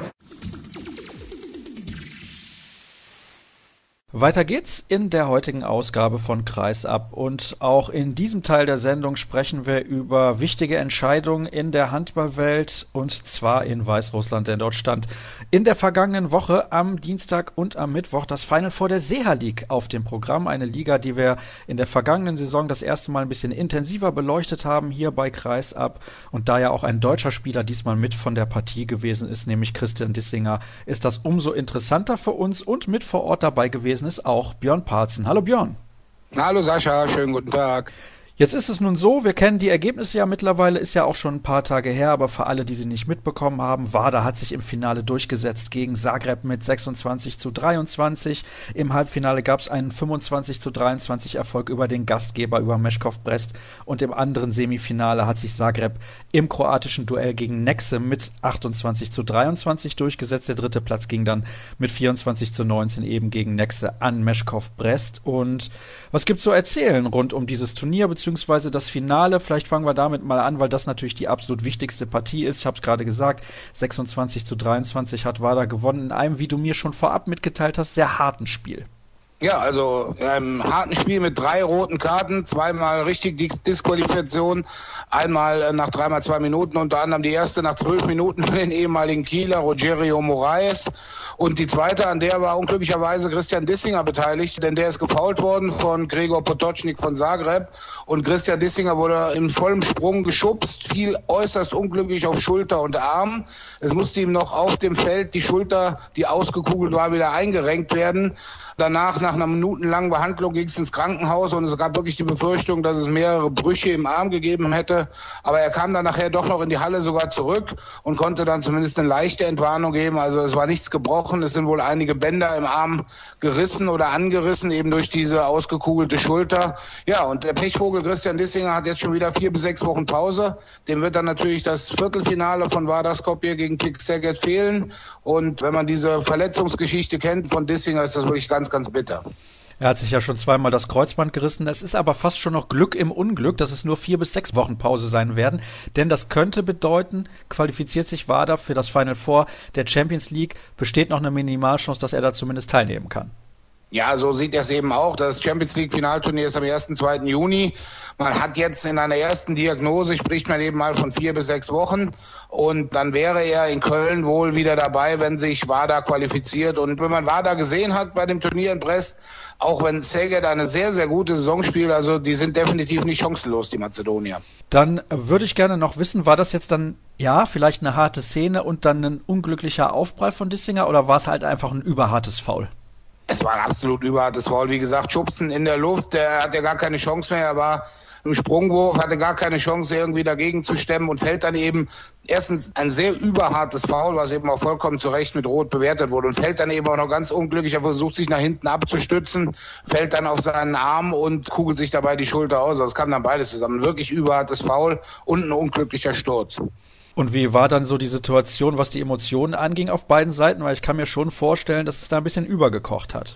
Speaker 6: Weiter geht's in der heutigen Ausgabe von Kreisab und auch in diesem Teil der Sendung sprechen wir über wichtige Entscheidungen in der Handballwelt und zwar in Weißrussland, denn dort stand in der vergangenen Woche am Dienstag und am Mittwoch das Final Four der Seha League auf dem Programm, eine Liga, die wir in der vergangenen Saison das erste Mal ein bisschen intensiver beleuchtet haben hier bei Kreisab und da ja auch ein deutscher Spieler diesmal mit von der Partie gewesen ist, nämlich Christian Dissinger, ist das umso interessanter für uns und mit vor Ort dabei gewesen ist auch Björn Parzen. Hallo Björn.
Speaker 7: Hallo Sascha, schönen guten Tag.
Speaker 1: Jetzt ist es nun so, wir kennen die Ergebnisse ja mittlerweile, ist ja auch schon ein paar Tage her, aber für alle, die sie nicht mitbekommen haben, WADA hat sich im Finale durchgesetzt gegen Zagreb mit sechsundzwanzig zu dreiundzwanzig. Im Halbfinale gab es einen fünfundzwanzig zu dreiundzwanzig Erfolg über den Gastgeber, über Meškov Brest und im anderen Semifinale hat sich Zagreb im kroatischen Duell gegen Nexe mit achtundzwanzig zu dreiundzwanzig durchgesetzt. Der dritte Platz ging dann mit vierundzwanzig zu neunzehn eben gegen Nexe an Meškov Brest. Und was gibt's zu erzählen rund um dieses Turnier, beziehungsweise das Finale? Vielleicht fangen wir damit mal an, weil das natürlich die absolut wichtigste Partie ist. Ich habe es gerade gesagt, sechsundzwanzig zu dreiundzwanzig hat WADA gewonnen in einem, wie du mir schon vorab mitgeteilt hast, sehr harten Spiel.
Speaker 7: Ja, also einem harten Spiel mit drei roten Karten, zweimal richtig Disqualifikation, einmal nach dreimal zwei Minuten, unter anderem die erste nach zwölf Minuten für den ehemaligen Kieler Rogerio Moraes und die zweite, an der war unglücklicherweise Christian Dissinger beteiligt, denn der ist gefoult worden von Gregor Potočnik von Zagreb und Christian Dissinger wurde in vollem Sprung geschubst, fiel äußerst unglücklich auf Schulter und Arm. Es musste ihm noch auf dem Feld die Schulter, die ausgekugelt war, wieder eingerenkt werden. Danach, nach einer minutenlangen Behandlung, ging es ins Krankenhaus und es gab wirklich die Befürchtung, dass es mehrere Brüche im Arm gegeben hätte. Aber er kam dann nachher doch noch in die Halle sogar zurück und konnte dann zumindest eine leichte Entwarnung geben. Also es war nichts gebrochen. Es sind wohl einige Bänder im Arm gerissen oder angerissen, eben durch diese ausgekugelte Schulter. Ja, und der Pechvogel Christian Dissinger hat jetzt schon wieder vier bis sechs Wochen Pause. Dem wird dann natürlich das Viertelfinale von WADA Skopje gegen Pick Szeged fehlen. Und wenn man diese Verletzungsgeschichte kennt von Dissinger, ist das wirklich ganz, ganz bitter.
Speaker 1: Er hat sich ja schon zweimal das Kreuzband gerissen. Es ist aber fast schon noch Glück im Unglück, dass es nur vier bis sechs Wochen Pause sein werden. Denn das könnte bedeuten, qualifiziert sich WADA für das Final Four der Champions League, besteht noch eine Minimalchance, dass er da zumindest teilnehmen kann.
Speaker 7: Ja, so sieht er es eben auch. Das Champions League Finalturnier ist am ersten, zweiten Juni. Man hat jetzt in einer ersten Diagnose, spricht man eben mal von vier bis sechs Wochen. Und dann wäre er in Köln wohl wieder dabei, wenn sich WADA qualifiziert. Und wenn man WADA gesehen hat bei dem Turnier in Brest, auch wenn Szeged eine sehr, sehr gute Saison spielt, also die sind definitiv nicht chancenlos, die Mazedonier.
Speaker 1: Dann würde ich gerne noch wissen, war das jetzt dann, ja, vielleicht eine harte Szene und dann ein unglücklicher Aufprall von Dissinger oder war es halt einfach ein überhartes Foul?
Speaker 7: Es war ein absolut überhartes Foul. Wie gesagt, Schubsen in der Luft, der hat ja gar keine Chance mehr. Er war im Sprungwurf, hatte gar keine Chance, irgendwie dagegen zu stemmen und fällt dann eben erstens ein sehr überhartes Foul, was eben auch vollkommen zu Recht mit Rot bewertet wurde und fällt dann eben auch noch ganz unglücklich. Er versucht sich nach hinten abzustützen, fällt dann auf seinen Arm und kugelt sich dabei die Schulter aus. Das kam dann beides zusammen. Wirklich überhartes Foul und ein unglücklicher Sturz.
Speaker 1: Und wie war dann so die Situation, was die Emotionen anging auf beiden Seiten? Weil ich kann mir schon vorstellen, dass es da ein bisschen übergekocht hat.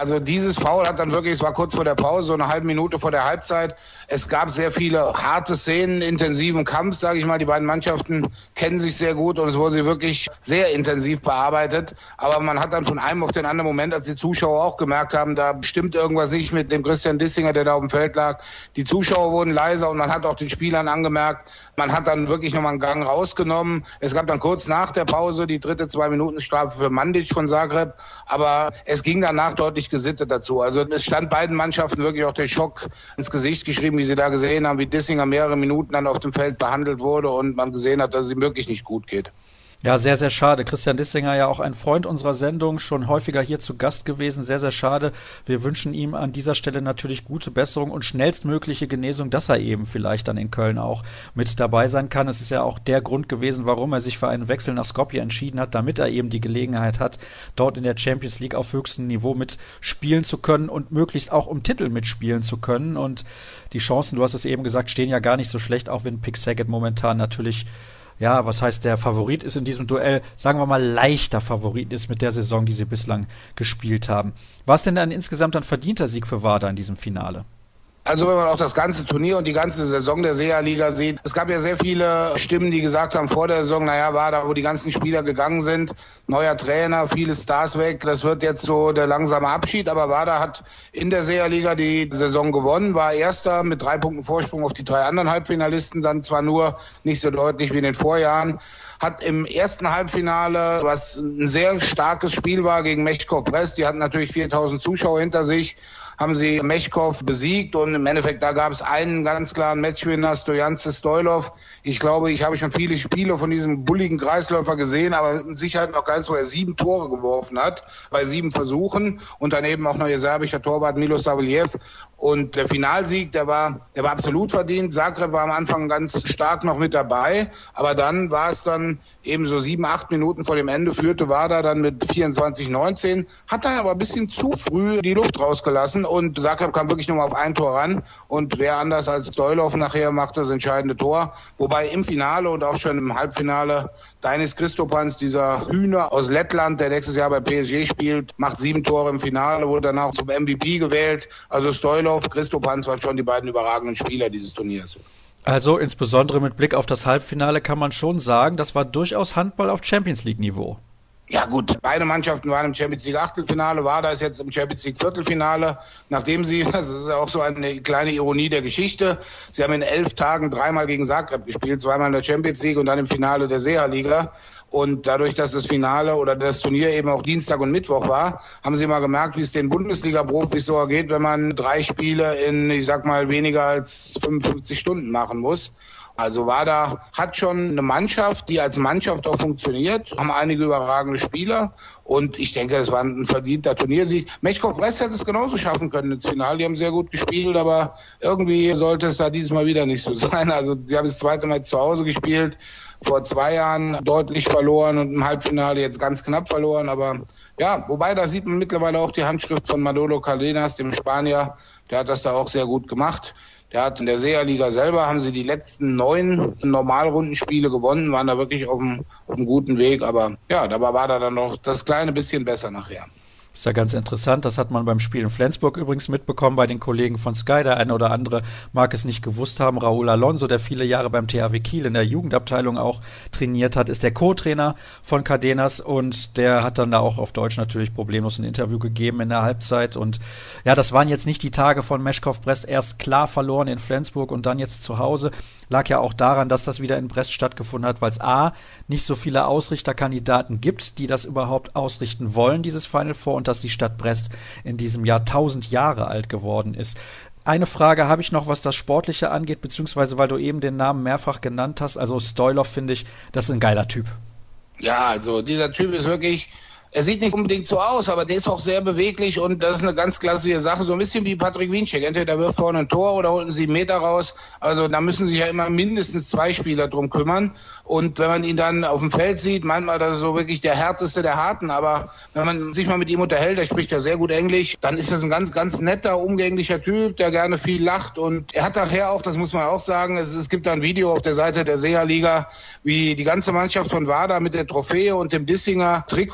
Speaker 7: Also dieses Foul hat dann wirklich, es war kurz vor der Pause, so eine halbe Minute vor der Halbzeit. Es gab sehr viele harte Szenen, intensiven Kampf, sage ich mal. Die beiden Mannschaften kennen sich sehr gut und es wurde sie wirklich sehr intensiv bearbeitet. Aber man hat dann von einem auf den anderen Moment, als die Zuschauer auch gemerkt haben, da stimmt irgendwas nicht mit dem Christian Dissinger, der da auf dem Feld lag. Die Zuschauer wurden leiser und man hat auch den Spielern angemerkt, man hat dann wirklich nochmal einen Gang rausgenommen. Es gab dann kurz nach der Pause die dritte Zwei-Minuten-Strafe für Mandic von Zagreb. Aber es ging danach deutlich gesittet dazu. Also es stand beiden Mannschaften wirklich auch der Schock ins Gesicht geschrieben, wie sie da gesehen haben, wie Dissinger mehrere Minuten dann auf dem Feld behandelt wurde und man gesehen hat, dass es ihm wirklich nicht gut geht.
Speaker 1: Ja, sehr, sehr schade. Christian Dissinger, ja auch ein Freund unserer Sendung, schon häufiger hier zu Gast gewesen. Sehr, sehr schade. Wir wünschen ihm an dieser Stelle natürlich gute Besserung und schnellstmögliche Genesung, dass er eben vielleicht dann in Köln auch mit dabei sein kann. Es ist ja auch der Grund gewesen, warum er sich für einen Wechsel nach Skopje entschieden hat, damit er eben die Gelegenheit hat, dort in der Champions League auf höchstem Niveau mitspielen zu können und möglichst auch um Titel mitspielen zu können. Und die Chancen, du hast es eben gesagt, stehen ja gar nicht so schlecht, auch wenn Pick Sackett momentan natürlich, ja, was heißt, der Favorit ist in diesem Duell, sagen wir mal, leichter Favorit ist mit der Saison, die sie bislang gespielt haben. War es denn ein insgesamt ein verdienter Sieg für Vardar in diesem Finale?
Speaker 7: Also wenn man auch das ganze Turnier und die ganze Saison der SEA-Liga sieht, es gab ja sehr viele Stimmen, die gesagt haben vor der Saison, naja, war da, wo die ganzen Spieler gegangen sind, neuer Trainer, viele Stars weg, das wird jetzt so der langsame Abschied, aber Vardar hat in der SEA-Liga die Saison gewonnen, war Erster mit drei Punkten Vorsprung auf die drei anderen Halbfinalisten, dann zwar nur nicht so deutlich wie in den Vorjahren, hat im ersten Halbfinale, was ein sehr starkes Spiel war gegen Meshkov Brest, die hatten natürlich viertausend Zuschauer hinter sich, haben sie Meshkov besiegt und im Endeffekt, da gab es einen ganz klaren Matchwinner, Stojance Stoilov. Ich glaube, ich habe schon viele Spiele von diesem bulligen Kreisläufer gesehen, aber mit Sicherheit noch keins, wo er sieben Tore geworfen hat, bei sieben Versuchen und daneben auch noch ihr serbischer Torwart Milo Saveljev. Und der Finalsieg, der war, der war absolut verdient. Zagreb war am Anfang ganz stark noch mit dabei, aber dann war es dann eben so sieben, acht Minuten vor dem Ende führte Vardar dann mit vierundzwanzig neunzehn, hat dann aber ein bisschen zu früh die Luft rausgelassen und Zagreb kam wirklich nur mal auf ein Tor ran und wer anders als Stoilov nachher macht das entscheidende Tor. Wobei im Finale und auch schon im Halbfinale Dainis Kristopans, dieser Hühner aus Lettland, der nächstes Jahr bei P S G spielt, macht sieben Tore im Finale, wurde dann auch zum M V P gewählt. Also Stoilov, Kristopans waren schon die beiden überragenden Spieler dieses Turniers.
Speaker 1: Also insbesondere mit Blick auf das Halbfinale kann man schon sagen, das war durchaus Handball auf Champions League Niveau.
Speaker 7: Ja gut, beide Mannschaften waren im Champions League Achtelfinale, Vardar ist jetzt im Champions League Viertelfinale, nachdem sie, das ist auch so eine kleine Ironie der Geschichte, sie haben in elf Tagen dreimal gegen Zagreb gespielt, zweimal in der Champions League und dann im Finale der SEA-Liga. Und dadurch, dass das Finale oder das Turnier eben auch Dienstag und Mittwoch war, haben sie mal gemerkt, wie es den Bundesliga-Profis so ergeht, wenn man drei Spiele in, ich sag mal, weniger als fünfundfünfzig Stunden machen muss. Also Vardar hat schon eine Mannschaft, die als Mannschaft auch funktioniert, haben einige überragende Spieler und ich denke, das war ein verdienter Turniersieg. Meshkov Brest hätte es genauso schaffen können ins Finale, die haben sehr gut gespielt, aber irgendwie sollte es da dieses Mal wieder nicht so sein. Also sie haben das zweite Mal zu Hause gespielt, vor zwei Jahren deutlich verloren und im Halbfinale jetzt ganz knapp verloren, aber ja, wobei da sieht man mittlerweile auch die Handschrift von Manolo Cardenas, dem Spanier, der hat das da auch sehr gut gemacht. Der hat in der SEA-Liga selber, haben sie die letzten neun Normalrundenspiele gewonnen, waren da wirklich auf einem, auf einem guten Weg, aber ja, dabei war da dann noch das kleine bisschen besser nachher.
Speaker 1: Ist ja ganz interessant, das hat man beim Spiel in Flensburg übrigens mitbekommen bei den Kollegen von Sky. Der eine oder andere mag es nicht gewusst haben. Raúl Alonso, der viele Jahre beim T H W Kiel in der Jugendabteilung auch trainiert hat, ist der Co-Trainer von Cardenas und der hat dann da auch auf Deutsch natürlich problemlos ein Interview gegeben in der Halbzeit. Und ja, das waren jetzt nicht die Tage von Meshkov Brest, erst klar verloren in Flensburg und dann jetzt zu Hause. Lag ja auch daran, dass das wieder in Brest stattgefunden hat, weil es a, nicht so viele Ausrichterkandidaten gibt, die das überhaupt ausrichten wollen, dieses Final Four, und dass die Stadt Brest in diesem Jahr tausend Jahre alt geworden ist. Eine Frage habe ich noch, was das Sportliche angeht, beziehungsweise weil du eben den Namen mehrfach genannt hast. Also Stoilov, finde ich, das ist ein geiler Typ.
Speaker 7: Ja, also dieser Typ ist wirklich... Er sieht nicht unbedingt so aus, aber der ist auch sehr beweglich und das ist eine ganz klassische Sache. So ein bisschen wie Patrick Wiencheck. Entweder wirft vorne ein Tor oder holt einen sieben Meter raus. Also da müssen sich ja immer mindestens zwei Spieler drum kümmern. Und wenn man ihn dann auf dem Feld sieht, meint man, das ist so wirklich der härteste der Harten. Aber wenn man sich mal mit ihm unterhält, der spricht ja sehr gut Englisch, dann ist das ein ganz, ganz netter, umgänglicher Typ, der gerne viel lacht. Und er hat nachher auch, das muss man auch sagen, es, es gibt da ein Video auf der Seite der SEA-Liga, wie die ganze Mannschaft von Vardar mit der Trophäe und dem Dissinger Trikot da steht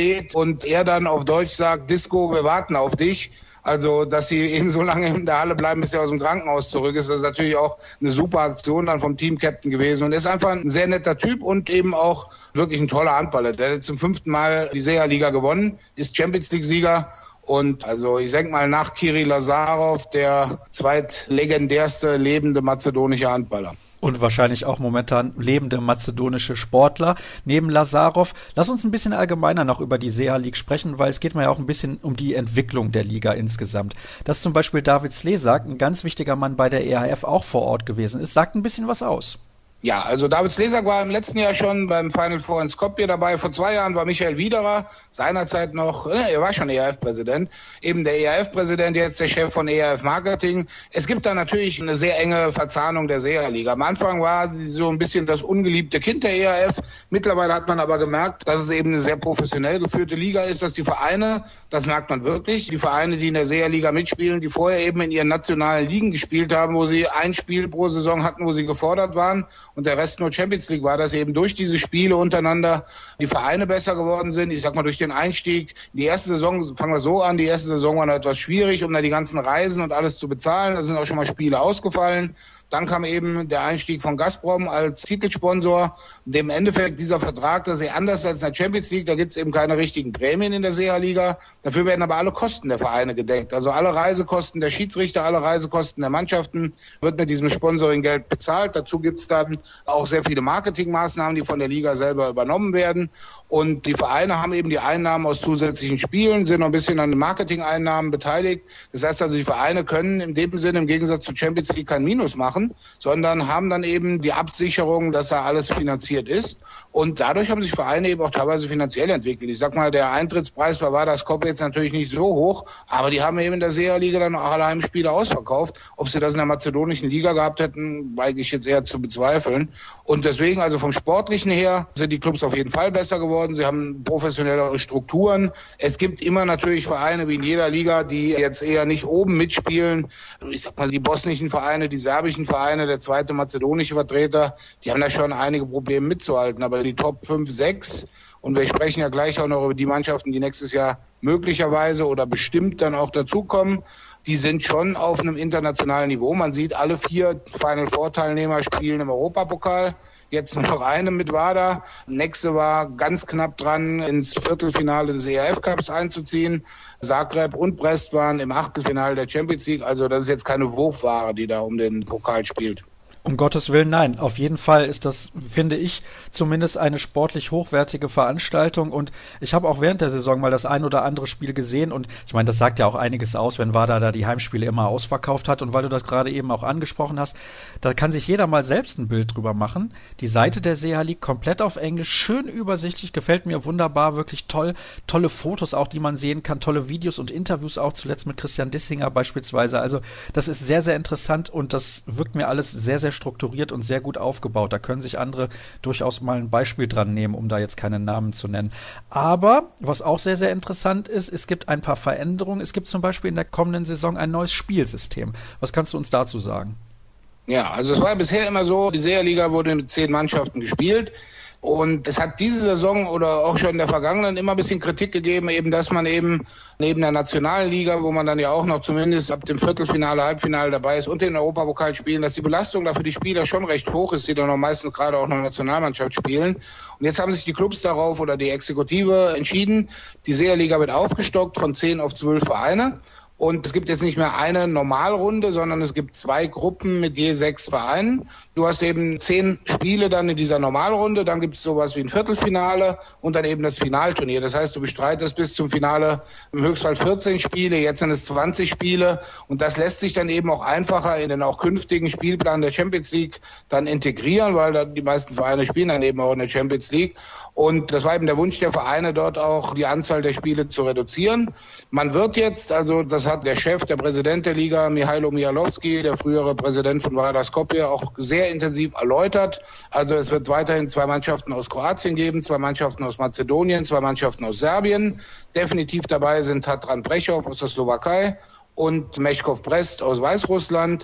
Speaker 7: steht und er dann auf Deutsch sagt, Disco, wir warten auf dich. Also, dass sie eben so lange in der Halle bleiben, bis er aus dem Krankenhaus zurück ist, das ist natürlich auch eine super Aktion dann vom Team-Captain gewesen. Und er ist einfach ein sehr netter Typ und eben auch wirklich ein toller Handballer. Der hat jetzt zum fünften Mal die Seja-Liga gewonnen, ist Champions-League-Sieger. Und also ich denke mal nach Kirill Lazarov der zweitlegendärste lebende mazedonische Handballer.
Speaker 1: Und wahrscheinlich auch momentan lebende mazedonische Sportler neben Lazarov. Lass uns ein bisschen allgemeiner noch über die Seja League sprechen, weil es geht mir ja auch ein bisschen um die Entwicklung der Liga insgesamt. Dass zum Beispiel David Slezak, ein ganz wichtiger Mann bei der E H F, auch vor Ort gewesen ist, sagt ein bisschen was aus.
Speaker 7: Ja, also David Slezak war im letzten Jahr schon beim Final Four in Skopje dabei. Vor zwei Jahren war Michael Wiederer, seinerzeit noch, äh, er war schon E H F-Präsident, eben der E H F-Präsident, jetzt der Chef von E H F Marketing. Es gibt da natürlich eine sehr enge Verzahnung der Seja-Liga. Am Anfang war sie so ein bisschen das ungeliebte Kind der E H F. Mittlerweile hat man aber gemerkt, dass es eben eine sehr professionell geführte Liga ist, dass die Vereine, das merkt man wirklich, die Vereine, die in der Seja-Liga mitspielen, die vorher eben in ihren nationalen Ligen gespielt haben, wo sie ein Spiel pro Saison hatten, wo sie gefordert waren, und der Rest nur Champions League war, dass eben durch diese Spiele untereinander die Vereine besser geworden sind. Ich sag mal, durch den Einstieg, die erste Saison, fangen wir so an, die erste Saison war noch etwas schwierig, um da die ganzen Reisen und alles zu bezahlen. Da sind auch schon mal Spiele ausgefallen. Dann kam eben der Einstieg von Gazprom als Titelsponsor. Im Endeffekt dieser Vertrag, das ist ja anders als in der Champions League, da gibt es eben keine richtigen Prämien in der Seja-Liga. Dafür werden aber alle Kosten der Vereine gedeckt. Also alle Reisekosten der Schiedsrichter, alle Reisekosten der Mannschaften wird mit diesem Sponsoringgeld bezahlt. Dazu gibt es dann auch sehr viele Marketingmaßnahmen, die von der Liga selber übernommen werden. Und die Vereine haben eben die Einnahmen aus zusätzlichen Spielen, sind noch ein bisschen an den Marketing-Einnahmen beteiligt. Das heißt also, die Vereine können in dem Sinne im Gegensatz zur Champions League kein Minus machen, sondern haben dann eben die Absicherung, dass da alles finanziert ist. Und dadurch haben sich Vereine eben auch teilweise finanziell entwickelt. Ich sag mal, der Eintrittspreis bei Vardar Skopje jetzt natürlich nicht so hoch, aber die haben eben in der Seja-Liga dann auch alle Heimspiele ausverkauft. Ob sie das in der mazedonischen Liga gehabt hätten, wage ich jetzt eher zu bezweifeln. Und deswegen, also vom Sportlichen her, sind die Clubs auf jeden Fall besser geworden. Sie haben professionellere Strukturen. Es gibt immer natürlich Vereine wie in jeder Liga, die jetzt eher nicht oben mitspielen. Ich sag mal, die bosnischen Vereine, die serbischen Vereine, der zweite mazedonische Vertreter, die haben da schon einige Probleme mitzuhalten. Aber die Top fünf, sechs, und wir sprechen ja gleich auch noch über die Mannschaften, die nächstes Jahr möglicherweise oder bestimmt dann auch dazukommen, die sind schon auf einem internationalen Niveau. Man sieht, alle vier Final Four Teilnehmer spielen im Europapokal. Jetzt nur noch eine mit Vardar. Nächste war ganz knapp dran, ins Viertelfinale des E H F Cups einzuziehen. Zagreb und Brest waren im Achtelfinale der Champions League. Also das ist jetzt keine Wurfware, die da um den Pokal spielt.
Speaker 1: Um Gottes Willen, nein. Auf jeden Fall ist das, finde ich, zumindest eine sportlich hochwertige Veranstaltung, und ich habe auch während der Saison mal das ein oder andere Spiel gesehen, und ich meine, das sagt ja auch einiges aus, wenn Vardar da die Heimspiele immer ausverkauft hat, und weil du das gerade eben auch angesprochen hast, da kann sich jeder mal selbst ein Bild drüber machen. Die Seite der Seja League komplett auf Englisch, schön übersichtlich, gefällt mir wunderbar, wirklich toll, tolle Fotos auch, die man sehen kann, tolle Videos und Interviews auch, zuletzt mit Christian Dissinger beispielsweise. Also das ist sehr, sehr interessant, und das wirkt mir alles sehr, sehr strukturiert und sehr gut aufgebaut. Da können sich andere durchaus mal ein Beispiel dran nehmen, um da jetzt keine Namen zu nennen. Aber was auch sehr, sehr interessant ist, es gibt ein paar Veränderungen. Es gibt zum Beispiel in der kommenden Saison ein neues Spielsystem. Was kannst du uns dazu sagen?
Speaker 7: Ja, also es war bisher immer so, die Seja-Liga wurde mit zehn Mannschaften gespielt. Und es hat diese Saison oder auch schon in der vergangenen immer ein bisschen Kritik gegeben, eben, dass man eben neben der Nationalliga, wo man dann ja auch noch zumindest ab dem Viertelfinale, Halbfinale dabei ist, und den Europapokal spielen, dass die Belastung da für die Spieler schon recht hoch ist, die dann auch meistens gerade auch noch Nationalmannschaft spielen. Und jetzt haben sich die Clubs darauf oder die Exekutive entschieden, die Seja-Liga wird aufgestockt von zehn auf zwölf Vereine. Und es gibt jetzt nicht mehr eine Normalrunde, sondern es gibt zwei Gruppen mit je sechs Vereinen. Du hast eben zehn Spiele dann in dieser Normalrunde, dann gibt es sowas wie ein Viertelfinale und dann eben das Finalturnier. Das heißt, du bestreitest bis zum Finale im Höchstfall vierzehn Spiele, jetzt sind es zwanzig Spiele. Und das lässt sich dann eben auch einfacher in den auch künftigen Spielplan der Champions League dann integrieren, weil dann die meisten Vereine spielen dann eben auch in der Champions League. Und das war eben der Wunsch der Vereine, dort auch die Anzahl der Spiele zu reduzieren. Man wird jetzt, also das hat der Chef, der Präsident der Liga, Mihailo Mihalowski, der frühere Präsident von Vardar Skopje, auch sehr intensiv erläutert. Also es wird weiterhin zwei Mannschaften aus Kroatien geben, zwei Mannschaften aus Mazedonien, zwei Mannschaften aus Serbien. Definitiv dabei sind Tatran Prešov aus der Slowakei und Meškov Brest aus Weißrussland.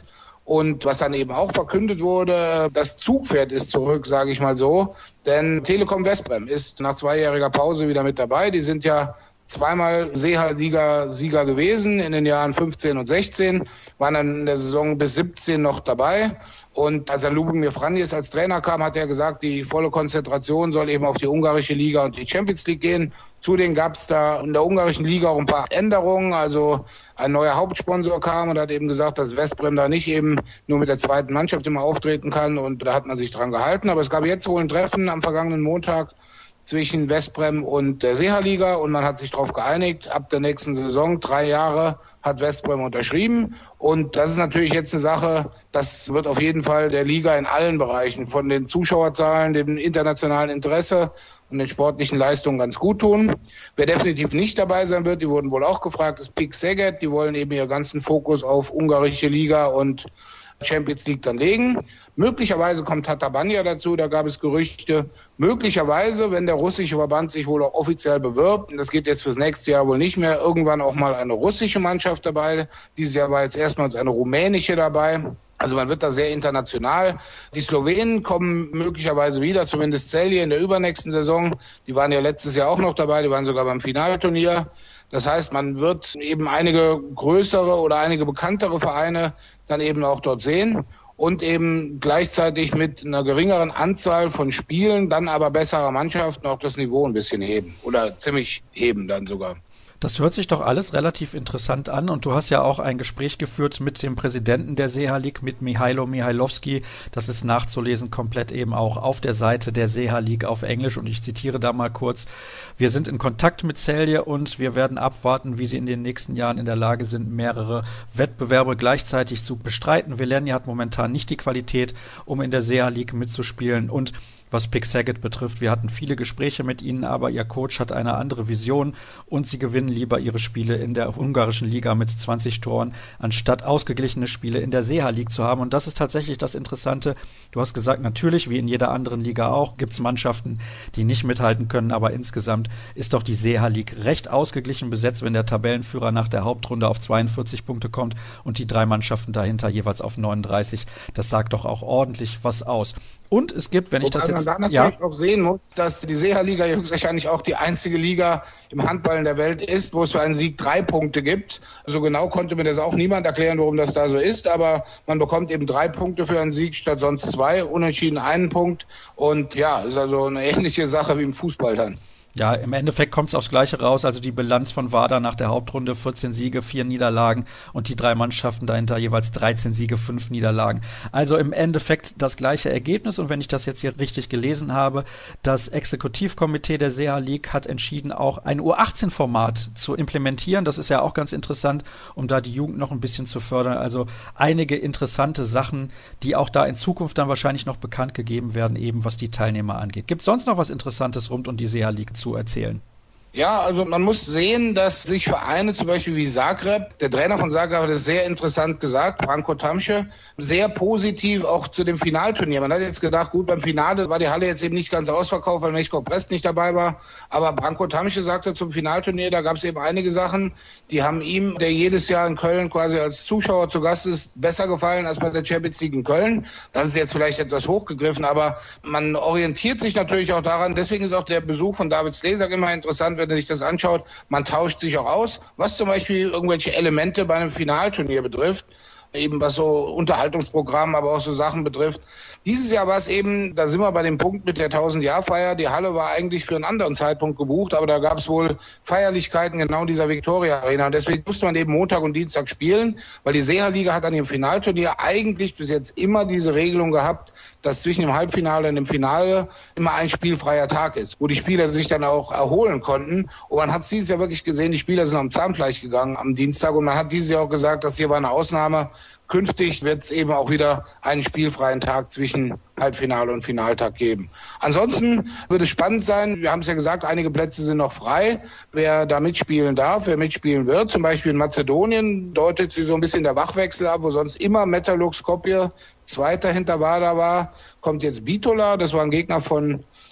Speaker 7: Und was dann eben auch verkündet wurde, das Zugpferd ist zurück, sage ich mal so. Denn Telekom Westbrem ist nach zweijähriger Pause wieder mit dabei. Die sind ja zweimal Seeha-Liga-Sieger gewesen in den Jahren fünfzehn und sechzehn, waren dann in der Saison bis siebzehn noch dabei. Und als dann Lubomir Franjes als Trainer kam, hat er gesagt, die volle Konzentration soll eben auf die ungarische Liga und die Champions League gehen. Zudem gab es da in der ungarischen Liga auch ein paar Änderungen. Also ein neuer Hauptsponsor kam und hat eben gesagt, dass Westbrem da nicht eben nur mit der zweiten Mannschaft immer auftreten kann. Und da hat man sich dran gehalten. Aber es gab jetzt wohl ein Treffen am vergangenen Montag zwischen Westbrem und der Seeha-Liga und man hat sich darauf geeinigt, ab der nächsten Saison, drei Jahre, hat Westbrem unterschrieben. Und das ist natürlich jetzt eine Sache, das wird auf jeden Fall der Liga in allen Bereichen, von den Zuschauerzahlen, dem internationalen Interesse und den sportlichen Leistungen ganz gut tun. Wer definitiv nicht dabei sein wird, die wurden wohl auch gefragt, ist Pick Szeged. Die wollen eben ihren ganzen Fokus auf ungarische Liga und Champions League dann legen. Möglicherweise kommt Tatabanya dazu, da gab es Gerüchte. Möglicherweise, wenn der russische Verband sich wohl auch offiziell bewirbt, und das geht jetzt fürs nächste Jahr wohl nicht mehr, irgendwann auch mal eine russische Mannschaft dabei. Dieses Jahr war jetzt erstmals eine rumänische dabei. Also man wird da sehr international. Die Slowenen kommen möglicherweise wieder, zumindest Celje in der übernächsten Saison. Die waren ja letztes Jahr auch noch dabei, die waren sogar beim Finalturnier. Das heißt, man wird eben einige größere oder einige bekanntere Vereine dann eben auch dort sehen und eben gleichzeitig mit einer geringeren Anzahl von Spielen, dann aber besserer Mannschaften auch das Niveau ein bisschen heben oder ziemlich heben dann sogar.
Speaker 1: Das hört sich doch alles relativ interessant an und du hast ja auch ein Gespräch geführt mit dem Präsidenten der Seeha League, mit Mihailo Mihailovski. Das ist nachzulesen komplett eben auch auf der Seite der Seeha League auf Englisch und ich zitiere da mal kurz. Wir sind in Kontakt mit Celje und wir werden abwarten, wie sie in den nächsten Jahren in der Lage sind, mehrere Wettbewerbe gleichzeitig zu bestreiten. Velernia hat momentan nicht die Qualität, um in der Seeha League mitzuspielen und was Pick Szeged betrifft, wir hatten viele Gespräche mit ihnen, aber ihr Coach hat eine andere Vision und sie gewinnen lieber ihre Spiele in der ungarischen Liga mit zwanzig Toren, anstatt ausgeglichene Spiele in der Seeha League zu haben. Und das ist tatsächlich das Interessante. Du hast gesagt, natürlich, wie in jeder anderen Liga auch, gibt es Mannschaften, die nicht mithalten können, aber insgesamt ist doch die Seeha League recht ausgeglichen besetzt, wenn der Tabellenführer nach der Hauptrunde auf zweiundvierzig Punkte kommt und die drei Mannschaften dahinter jeweils auf neununddreißig. Das sagt doch auch ordentlich was aus. Und es gibt, wenn ich
Speaker 7: Wobei
Speaker 1: das jetzt...
Speaker 7: man da natürlich ja. auch sehen muss, dass die Seeha-Liga ja höchstwahrscheinlich auch die einzige Liga im Handball in der Welt ist, wo es für einen Sieg drei Punkte gibt. So genau konnte mir das auch niemand erklären, warum das da so ist, aber man bekommt eben drei Punkte für einen Sieg statt sonst zwei, unentschieden einen Punkt. Und ja, ist also eine ähnliche Sache wie im Fußball dann.
Speaker 1: Ja, im Endeffekt kommt es aufs Gleiche raus, also die Bilanz von WADA nach der Hauptrunde, vierzehn Siege, vier Niederlagen und die drei Mannschaften dahinter jeweils dreizehn Siege, fünf Niederlagen. Also im Endeffekt das gleiche Ergebnis und wenn ich das jetzt hier richtig gelesen habe, das Exekutivkomitee der Seeha League hat entschieden, auch ein U achtzehn Format zu implementieren. Das ist ja auch ganz interessant, um da die Jugend noch ein bisschen zu fördern. Also einige interessante Sachen, die auch da in Zukunft dann wahrscheinlich noch bekannt gegeben werden, eben was die Teilnehmer angeht. Gibt es sonst noch was Interessantes rund um die Seeha League zu erzählen?
Speaker 7: Ja, also man muss sehen, dass sich Vereine zum Beispiel wie Zagreb, der Trainer von Zagreb hat es sehr interessant gesagt, Branko Tamše, sehr positiv auch zu dem Finalturnier. Man hat jetzt gedacht, gut, beim Finale war die Halle jetzt eben nicht ganz ausverkauft, weil Mechko Brest nicht dabei war, aber Branko Tamše sagte zum Finalturnier, da gab es eben einige Sachen, die haben ihm, der jedes Jahr in Köln quasi als Zuschauer zu Gast ist, besser gefallen als bei der Champions League in Köln. Das ist jetzt vielleicht etwas hochgegriffen, aber man orientiert sich natürlich auch daran, deswegen ist auch der Besuch von David Slezak immer interessant, wenn er sich das anschaut, man tauscht sich auch aus, was zum Beispiel irgendwelche Elemente bei einem Finalturnier betrifft, eben was so Unterhaltungsprogramm, aber auch so Sachen betrifft. Dieses Jahr war es eben, da sind wir bei dem Punkt mit der tausend-Jahr-Feier, die Halle war eigentlich für einen anderen Zeitpunkt gebucht, aber da gab es wohl Feierlichkeiten genau in dieser Victoria Arena und deswegen musste man eben Montag und Dienstag spielen, weil die Seeha-Liga hat an dem Finalturnier eigentlich bis jetzt immer diese Regelung gehabt, dass zwischen dem Halbfinale und dem Finale immer ein spielfreier Tag ist, wo die Spieler sich dann auch erholen konnten. Und man hat es dieses Jahr wirklich gesehen, die Spieler sind am Zahnfleisch gegangen am Dienstag und man hat dieses Jahr auch gesagt, das hier war eine Ausnahme. Künftig wird es eben auch wieder einen spielfreien Tag zwischen Halbfinale und Finaltag geben. Ansonsten wird es spannend sein. Wir haben es ja gesagt, einige Plätze sind noch frei. Wer da mitspielen darf, wer mitspielen wird, zum Beispiel in Mazedonien, deutet sich so ein bisschen der Wachwechsel ab, wo sonst immer Metalurg Skopje Zweiter hinter WADA war, kommt jetzt Bitola. Das war ein Gegner von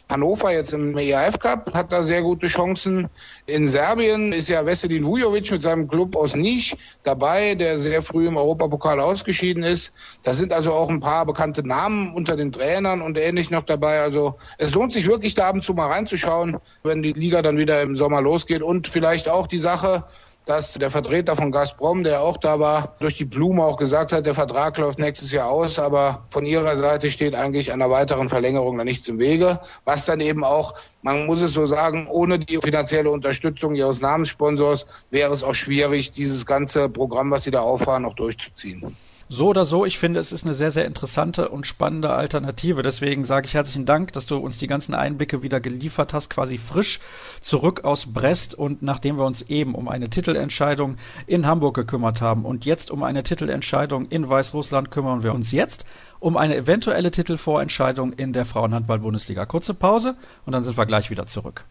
Speaker 7: Hannover jetzt im E A F Cup, hat da sehr gute Chancen. In Serbien ist ja Veselin Vujovic mit seinem Club aus Niš dabei, der sehr früh im Europapokal ausgeschieden ist. Da sind also auch ein paar bekannte Namen unter den Trainern und ähnlich noch dabei. Also es lohnt sich wirklich, da ab und zu mal reinzuschauen, wenn die Liga dann wieder im Sommer losgeht. Und vielleicht auch die Sache, dass der Vertreter von Gazprom, der auch da war, durch die Blume auch gesagt hat, der Vertrag läuft nächstes Jahr aus, aber von ihrer Seite steht eigentlich einer weiteren Verlängerung da nichts im Wege. Was dann eben auch, man muss es so sagen, ohne die finanzielle Unterstützung ihres Namenssponsors wäre es auch schwierig, dieses ganze Programm, was sie da auffahren, noch durchzuziehen.
Speaker 1: So oder so, ich finde, es ist eine sehr, sehr interessante und spannende Alternative. Deswegen sage ich herzlichen Dank, dass du uns die ganzen Einblicke wieder geliefert hast, quasi frisch zurück aus Brest. Und nachdem wir uns eben um eine Titelentscheidung in Hamburg gekümmert haben und jetzt um eine Titelentscheidung in Weißrussland, kümmern wir uns jetzt um eine eventuelle Titelvorentscheidung in der Frauenhandball-Bundesliga. Kurze Pause und dann sind wir gleich wieder zurück.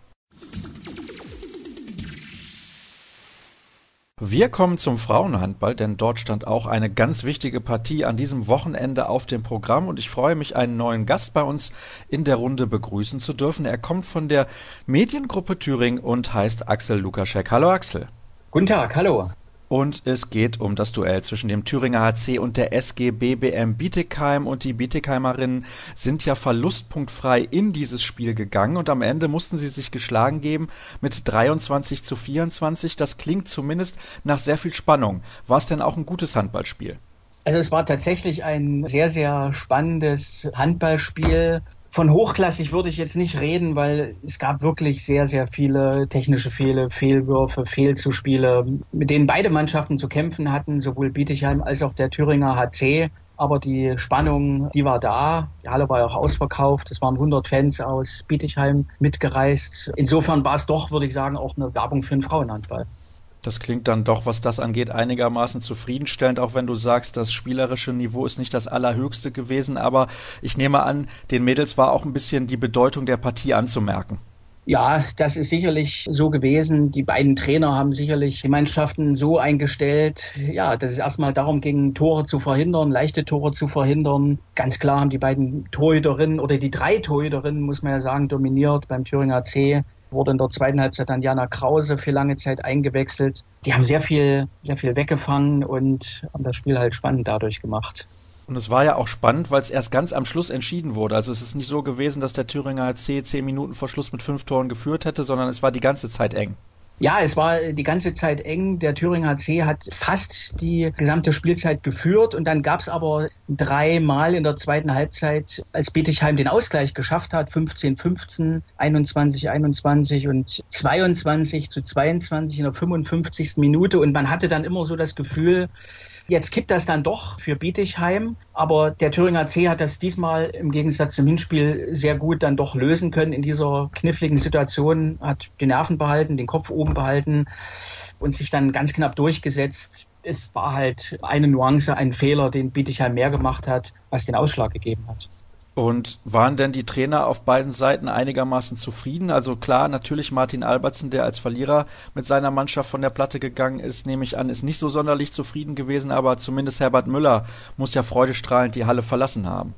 Speaker 1: Wir kommen zum Frauenhandball, denn dort stand auch eine ganz wichtige Partie an diesem Wochenende auf dem Programm und ich freue mich, einen neuen Gast bei uns in der Runde begrüßen zu dürfen. Er kommt von der Mediengruppe Thüringen und heißt Axel Lukaschek. Hallo Axel.
Speaker 8: Guten Tag, hallo.
Speaker 1: Und es geht um das Duell zwischen dem Thüringer H C und der S G B B M Bietigheim. Und die Bietigheimerinnen sind ja verlustpunktfrei in dieses Spiel gegangen. Und am Ende mussten sie sich geschlagen geben mit dreiundzwanzig zu vierundzwanzig. Das klingt zumindest nach sehr viel Spannung. War es denn auch ein gutes Handballspiel?
Speaker 8: Also es war tatsächlich ein sehr, sehr spannendes Handballspiel. Von hochklassig würde ich jetzt nicht reden, weil es gab wirklich sehr, sehr viele technische Fehler, Fehlwürfe, Fehlzuspiele, mit denen beide Mannschaften zu kämpfen hatten, sowohl Bietigheim als auch der Thüringer H C. Aber die Spannung, die war da. Die Halle war ja auch ausverkauft. Es waren hundert Fans aus Bietigheim mitgereist. Insofern war es doch, würde ich sagen, auch eine Werbung für den Frauenhandball.
Speaker 1: Das klingt dann doch, was das angeht, einigermaßen zufriedenstellend, auch wenn du sagst, das spielerische Niveau ist nicht das allerhöchste gewesen, aber ich nehme an, den Mädels war auch ein bisschen die Bedeutung der Partie anzumerken.
Speaker 8: Ja, das ist sicherlich so gewesen. Die beiden Trainer haben sicherlich die Mannschaften so eingestellt, ja, dass es erstmal darum ging, Tore zu verhindern, leichte Tore zu verhindern. Ganz klar haben die beiden Torhüterinnen oder die drei Torhüterinnen, muss man ja sagen, dominiert. Beim Thüringer H C wurde in der zweiten Halbzeit dann Jana Krause für lange Zeit eingewechselt. Die haben sehr viel, sehr viel weggefangen und haben das Spiel halt spannend dadurch gemacht.
Speaker 1: Und es war ja auch spannend, weil es erst ganz am Schluss entschieden wurde. Also es ist nicht so gewesen, dass der Thüringer H C zehn Minuten vor Schluss mit fünf Toren geführt hätte, sondern es war die ganze Zeit eng.
Speaker 8: Ja, es war die ganze Zeit eng. Der Thüringer H C hat fast die gesamte Spielzeit geführt und dann gab es aber dreimal in der zweiten Halbzeit, als Bietigheim den Ausgleich geschafft hat, fünfzehn fünfzehn, einundzwanzig einundzwanzig und zweiundzwanzig zu zweiundzwanzig in der fünfundfünfzigsten Minute und man hatte dann immer so das Gefühl, jetzt kippt das dann doch für Bietigheim, aber der Thüringer H C hat das diesmal im Gegensatz zum Hinspiel sehr gut dann doch lösen können in dieser kniffligen Situation, hat die Nerven behalten, den Kopf oben behalten und sich dann ganz knapp durchgesetzt. Es war halt eine Nuance, ein Fehler, den Bietigheim mehr gemacht hat, was den Ausschlag gegeben hat.
Speaker 1: Und waren denn die Trainer auf beiden Seiten einigermaßen zufrieden? Also klar, natürlich Martin Albertsen, der als Verlierer mit seiner Mannschaft von der Platte gegangen ist, nehme ich an, ist nicht so sonderlich zufrieden gewesen, aber zumindest Herbert Müller muss ja freudestrahlend die Halle verlassen haben.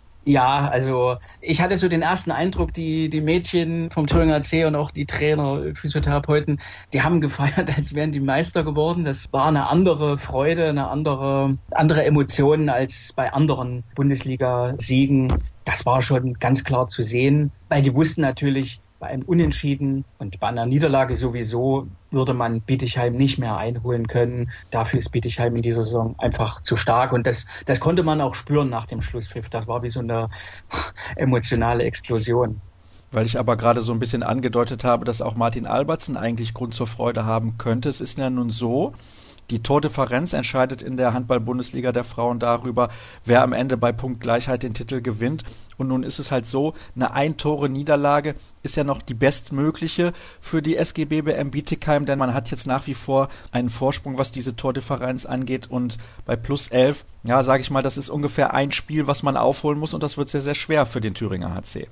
Speaker 8: Ja, also ich hatte so den ersten Eindruck, die die Mädchen vom Thüringer H C und auch die Trainer, Physiotherapeuten, die haben gefeiert, als wären die Meister geworden. Das war eine andere Freude, eine andere andere Emotion als bei anderen Bundesliga-Siegen. Das war schon ganz klar zu sehen, weil die wussten natürlich, bei einem Unentschieden und bei einer Niederlage sowieso würde man Bietigheim nicht mehr einholen können. Dafür ist Bietigheim in dieser Saison einfach zu stark und das, das konnte man auch spüren nach dem Schlusspfiff. Das war wie so eine emotionale Explosion.
Speaker 1: Weil ich aber gerade so ein bisschen angedeutet habe, dass auch Martin Albertsen eigentlich Grund zur Freude haben könnte. Es ist ja nun so, die Tordifferenz entscheidet in der Handball-Bundesliga der Frauen darüber, wer am Ende bei Punktgleichheit den Titel gewinnt. Und nun ist es halt so, eine Ein-Tore-Niederlage ist ja noch die bestmögliche für die S G B B M Bietigheim, denn man hat jetzt nach wie vor einen Vorsprung, was diese Tordifferenz angeht. Und bei plus elf, ja, sage ich mal, das ist ungefähr ein Spiel, was man aufholen muss und das wird sehr, sehr schwer für den Thüringer H C.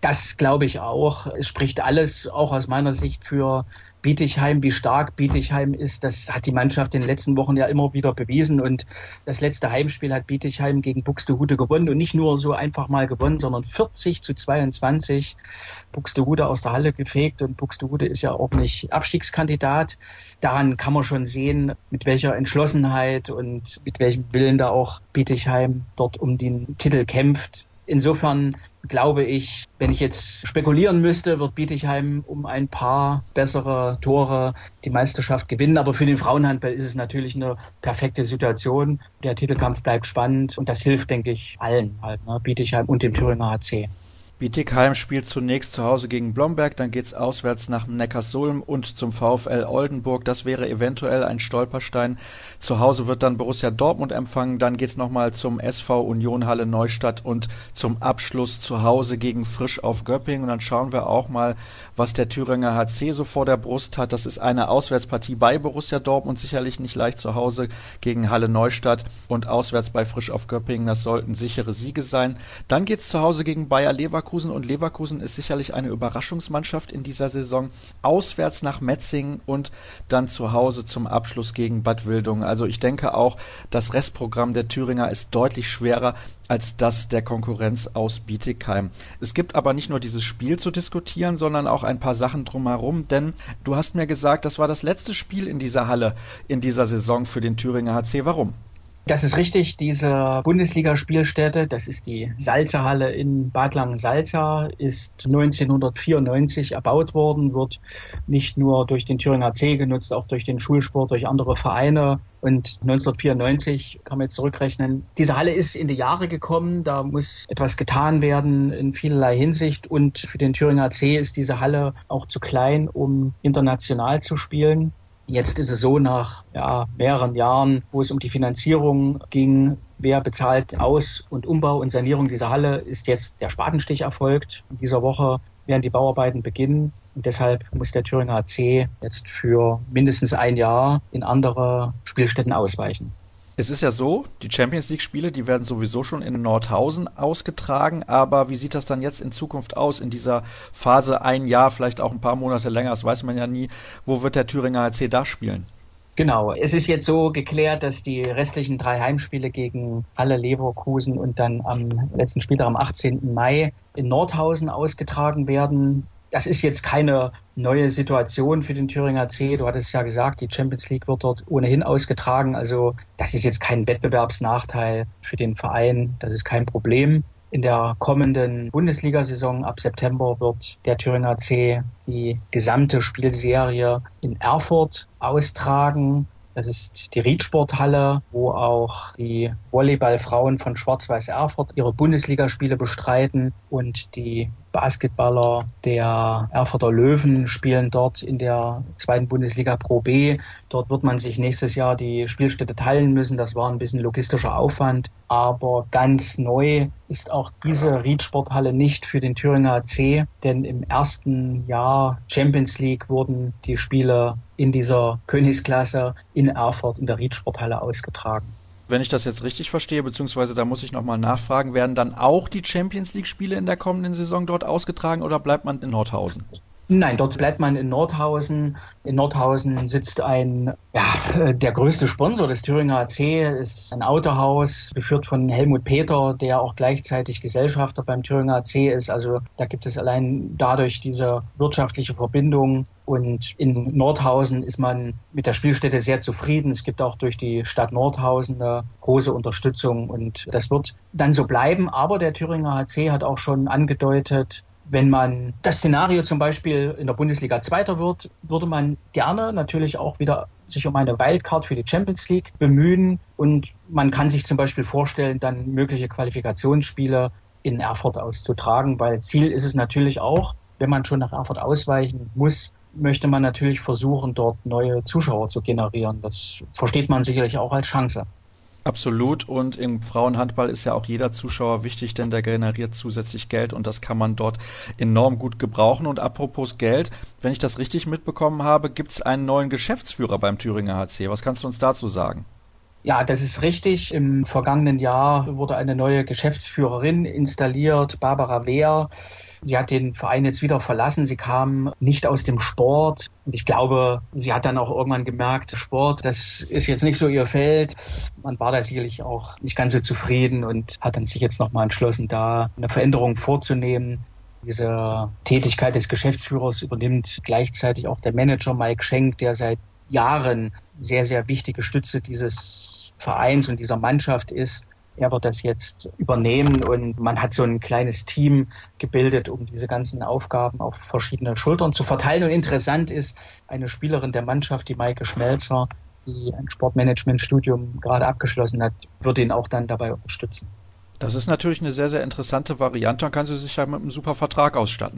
Speaker 8: Das glaube ich auch. Es spricht alles, auch aus meiner Sicht, für Bietigheim. Wie stark Bietigheim ist, das hat die Mannschaft in den letzten Wochen ja immer wieder bewiesen. Und das letzte Heimspiel hat Bietigheim gegen Buxtehude gewonnen. Und nicht nur so einfach mal gewonnen, sondern vierzig zu zweiundzwanzig. Buxtehude aus der Halle gefegt. Und Buxtehude ist ja auch nicht Abstiegskandidat. Daran kann man schon sehen, mit welcher Entschlossenheit und mit welchem Willen da auch Bietigheim dort um den Titel kämpft. Insofern glaube ich, wenn ich jetzt spekulieren müsste, wird Bietigheim um ein paar bessere Tore die Meisterschaft gewinnen. Aber für den Frauenhandball ist es natürlich eine perfekte Situation. Der Titelkampf bleibt spannend und das hilft, denke ich, allen halt, ne? Bietigheim und dem Thüringer H C.
Speaker 1: Bietigheim spielt zunächst zu Hause gegen Blomberg, dann geht's auswärts nach Neckarsulm und zum VfL Oldenburg. Das wäre eventuell ein Stolperstein. Zu Hause wird dann Borussia Dortmund empfangen, dann geht's nochmal zum S V Union Halle Neustadt und zum Abschluss zu Hause gegen Frisch auf Göppingen. Und dann schauen wir auch mal, was der Thüringer H C so vor der Brust hat. Das ist eine Auswärtspartie bei Borussia Dortmund, sicherlich nicht leicht zu Hause gegen Halle Neustadt und auswärts bei Frisch auf Göppingen. Das sollten sichere Siege sein. Dann geht's zu Hause gegen Bayer Leverkusen. Und Leverkusen ist sicherlich eine Überraschungsmannschaft in dieser Saison. Auswärts nach Metzingen und dann zu Hause zum Abschluss gegen Bad Wildungen. Also ich denke auch, das Restprogramm der Thüringer ist deutlich schwerer als das der Konkurrenz aus Bietigheim. Es gibt aber nicht nur dieses Spiel zu diskutieren, sondern auch ein paar Sachen drumherum, denn du hast mir gesagt, das war das letzte Spiel in dieser Halle in dieser Saison für den Thüringer H C. Warum?
Speaker 8: Das ist richtig, diese Bundesligaspielstätte, das ist die Salzerhalle in Bad Langensalza, ist neunzehnhundertvierundneunzig erbaut worden, wird nicht nur durch den Thüringer H C genutzt, auch durch den Schulsport, durch andere Vereine. Und neunzehnhundertvierundneunzig kann man jetzt zurückrechnen. Diese Halle ist in die Jahre gekommen, da muss etwas getan werden in vielerlei Hinsicht. Und für den Thüringer H C ist diese Halle auch zu klein, um international zu spielen. Jetzt ist es so, nach ja, mehreren Jahren, wo es um die Finanzierung ging, wer bezahlt Aus- und Umbau und Sanierung dieser Halle, ist jetzt der Spatenstich erfolgt. In dieser Woche werden die Bauarbeiten beginnen und deshalb muss der Thüringer H C jetzt für mindestens ein Jahr in andere Spielstätten ausweichen.
Speaker 1: Es ist ja so, die Champions-League-Spiele, die werden sowieso schon in Nordhausen ausgetragen, aber wie sieht das dann jetzt in Zukunft aus, in dieser Phase ein Jahr, vielleicht auch ein paar Monate länger, das weiß man ja nie, wo wird der Thüringer H C da spielen?
Speaker 8: Genau, es ist jetzt so geklärt, dass die restlichen drei Heimspiele gegen Halle, Leverkusen und dann am letzten Spieltag am achtzehnten Mai in Nordhausen ausgetragen werden. Das ist jetzt keine neue Situation für den Thüringer H C. Du hattest ja gesagt, die Champions League wird dort ohnehin ausgetragen. Also das ist jetzt kein Wettbewerbsnachteil für den Verein. Das ist kein Problem. In der kommenden Bundesliga-Saison ab September wird der Thüringer H C die gesamte Spielserie in Erfurt austragen. Das ist die Riedsporthalle, wo auch die Volleyballfrauen von Schwarz-Weiß Erfurt ihre Bundesligaspiele bestreiten und die Basketballer der Erfurter Löwen spielen dort in der zweiten Bundesliga Pro B. Dort wird man sich nächstes Jahr die Spielstätte teilen müssen. Das war ein bisschen logistischer Aufwand. Aber ganz neu ist auch diese Riedsporthalle nicht für den Thüringer H C, denn im ersten Jahr Champions League wurden die Spiele in dieser Königsklasse in Erfurt in der Riedsporthalle ausgetragen.
Speaker 1: Wenn ich das jetzt richtig verstehe, beziehungsweise da muss ich nochmal nachfragen, werden dann auch die Champions-League-Spiele in der kommenden Saison dort ausgetragen oder bleibt man in Nordhausen?
Speaker 8: Nein, dort bleibt man in Nordhausen. In Nordhausen sitzt ein, ja, der größte Sponsor des Thüringer H C, ist ein Autohaus, geführt von Helmut Peter, der auch gleichzeitig Gesellschafter beim Thüringer H C ist. Also da gibt es allein dadurch diese wirtschaftliche Verbindung. Und in Nordhausen ist man mit der Spielstätte sehr zufrieden. Es gibt auch durch die Stadt Nordhausen eine große Unterstützung und das wird dann so bleiben. Aber der Thüringer H C hat auch schon angedeutet, wenn man das Szenario zum Beispiel in der Bundesliga Zweiter wird, würde man gerne natürlich auch wieder sich um eine Wildcard für die Champions League bemühen. Und man kann sich zum Beispiel vorstellen, dann mögliche Qualifikationsspiele in Erfurt auszutragen, weil Ziel ist es natürlich auch, wenn man schon nach Erfurt ausweichen muss, möchte man natürlich versuchen, dort neue Zuschauer zu generieren. Das versteht man sicherlich auch als Chance.
Speaker 1: Absolut, und im Frauenhandball ist ja auch jeder Zuschauer wichtig, denn der generiert zusätzlich Geld und das kann man dort enorm gut gebrauchen. Und apropos Geld, wenn ich das richtig mitbekommen habe, gibt es einen neuen Geschäftsführer beim Thüringer H C. Was kannst du uns dazu sagen?
Speaker 8: Ja, das ist richtig. Im vergangenen Jahr wurde eine neue Geschäftsführerin installiert, Barbara Wehr. Sie hat den Verein jetzt wieder verlassen. Sie kam nicht aus dem Sport. Und ich glaube, sie hat dann auch irgendwann gemerkt, Sport, das ist jetzt nicht so ihr Feld. Man war da sicherlich auch nicht ganz so zufrieden und hat dann sich jetzt nochmal entschlossen, da eine Veränderung vorzunehmen. Diese Tätigkeit des Geschäftsführers übernimmt gleichzeitig auch der Manager Mike Schenk, der seit Jahren sehr, sehr wichtige Stütze dieses Vereins und dieser Mannschaft ist. Er wird das jetzt übernehmen und man hat so ein kleines Team gebildet, um diese ganzen Aufgaben auf verschiedene Schultern zu verteilen. Und interessant ist, eine Spielerin der Mannschaft, die Maike Schmelzer, die ein Sportmanagement-Studium gerade abgeschlossen hat, wird ihn auch dann dabei unterstützen.
Speaker 1: Das ist natürlich eine sehr, sehr interessante Variante. Dann kann sie sich ja mit einem super Vertrag ausstatten.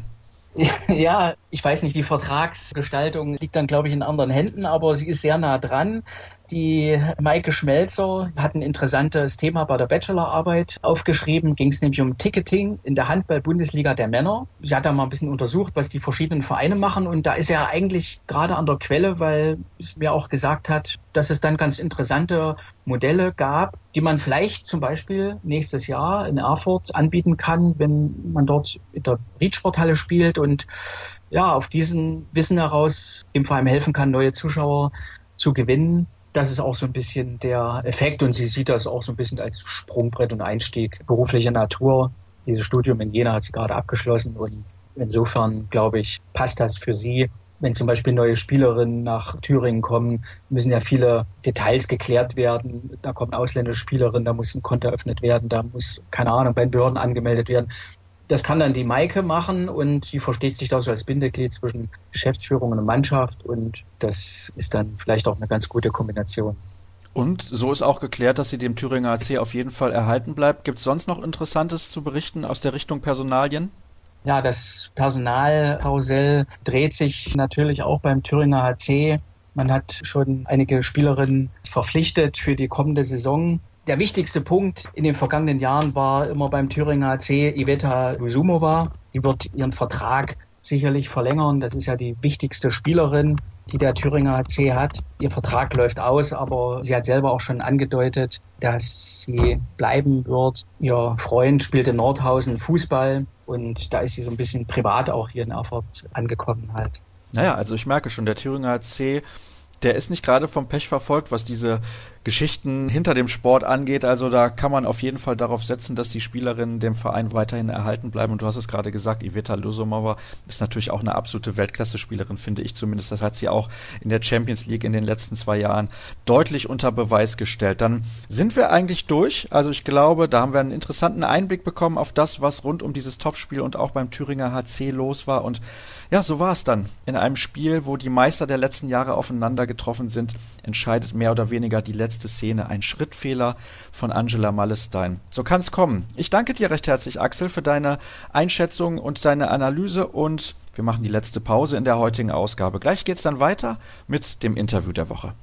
Speaker 8: Ja, ich weiß nicht, die Vertragsgestaltung liegt dann, glaube ich, in anderen Händen, aber sie ist sehr nah dran. Die Maike Schmelzer hat ein interessantes Thema bei der Bachelorarbeit aufgeschrieben. Ging es nämlich um Ticketing in der Handball-Bundesliga der Männer. Sie hat da mal ein bisschen untersucht, was die verschiedenen Vereine machen. Und da ist er eigentlich gerade an der Quelle, weil es mir auch gesagt hat, dass es dann ganz interessante Modelle gab, die man vielleicht zum Beispiel nächstes Jahr in Erfurt anbieten kann, wenn man dort in der Riedsporthalle spielt und ja, auf diesen Wissen heraus dem Verein helfen kann, neue Zuschauer zu gewinnen. Das ist auch so ein bisschen der Effekt und sie sieht das auch so ein bisschen als Sprungbrett und Einstieg beruflicher Natur. Dieses Studium in Jena hat sie gerade abgeschlossen und insofern, glaube ich, passt das für sie. Wenn zum Beispiel neue Spielerinnen nach Thüringen kommen, müssen ja viele Details geklärt werden. Da kommen ausländische Spielerinnen, da muss ein Konto eröffnet werden, da muss, keine Ahnung, bei den Behörden angemeldet werden. Das kann dann die Maike machen und die versteht sich da so als Bindeglied zwischen Geschäftsführung und Mannschaft und das ist dann vielleicht auch eine ganz gute Kombination.
Speaker 1: Und so ist auch geklärt, dass sie dem Thüringer A C auf jeden Fall erhalten bleibt. Gibt es sonst noch Interessantes zu berichten aus der Richtung Personalien?
Speaker 8: Ja, das Personalkarussell dreht sich natürlich auch beim Thüringer H C. Man hat schon einige Spielerinnen verpflichtet für die kommende Saison. Der wichtigste Punkt in den vergangenen Jahren war immer beim Thüringer H C Iveta Luzumova. Die wird ihren Vertrag sicherlich verlängern. Das ist ja die wichtigste Spielerin, die der Thüringer H C hat. Ihr Vertrag läuft aus, aber sie hat selber auch schon angedeutet, dass sie bleiben wird. Ihr Freund spielt in Nordhausen Fußball und da ist sie so ein bisschen privat auch hier in Erfurt angekommen halt.
Speaker 1: Naja, also ich merke schon, der Thüringer H C, der ist nicht gerade vom Pech verfolgt, was diese Geschichten hinter dem Sport angeht. Also da kann man auf jeden Fall darauf setzen, dass die Spielerinnen dem Verein weiterhin erhalten bleiben. Und du hast es gerade gesagt, Iveta Luzumova ist natürlich auch eine absolute Weltklasse-Spielerin, finde ich zumindest. Das hat sie auch in der Champions League in den letzten zwei Jahren deutlich unter Beweis gestellt. Dann sind wir eigentlich durch. Also ich glaube, da haben wir einen interessanten Einblick bekommen auf das, was rund um dieses Topspiel und auch beim Thüringer H C los war. Und ja, so war es dann. In einem Spiel, wo die Meister der letzten Jahre aufeinander getroffen sind, entscheidet mehr oder weniger die letzte Szene. Ein Schrittfehler von Angela Mallestein. So kann es kommen. Ich danke dir recht herzlich, Axel, für deine Einschätzung und deine Analyse und wir machen die letzte Pause in der heutigen Ausgabe. Gleich geht's dann weiter mit dem Interview der Woche.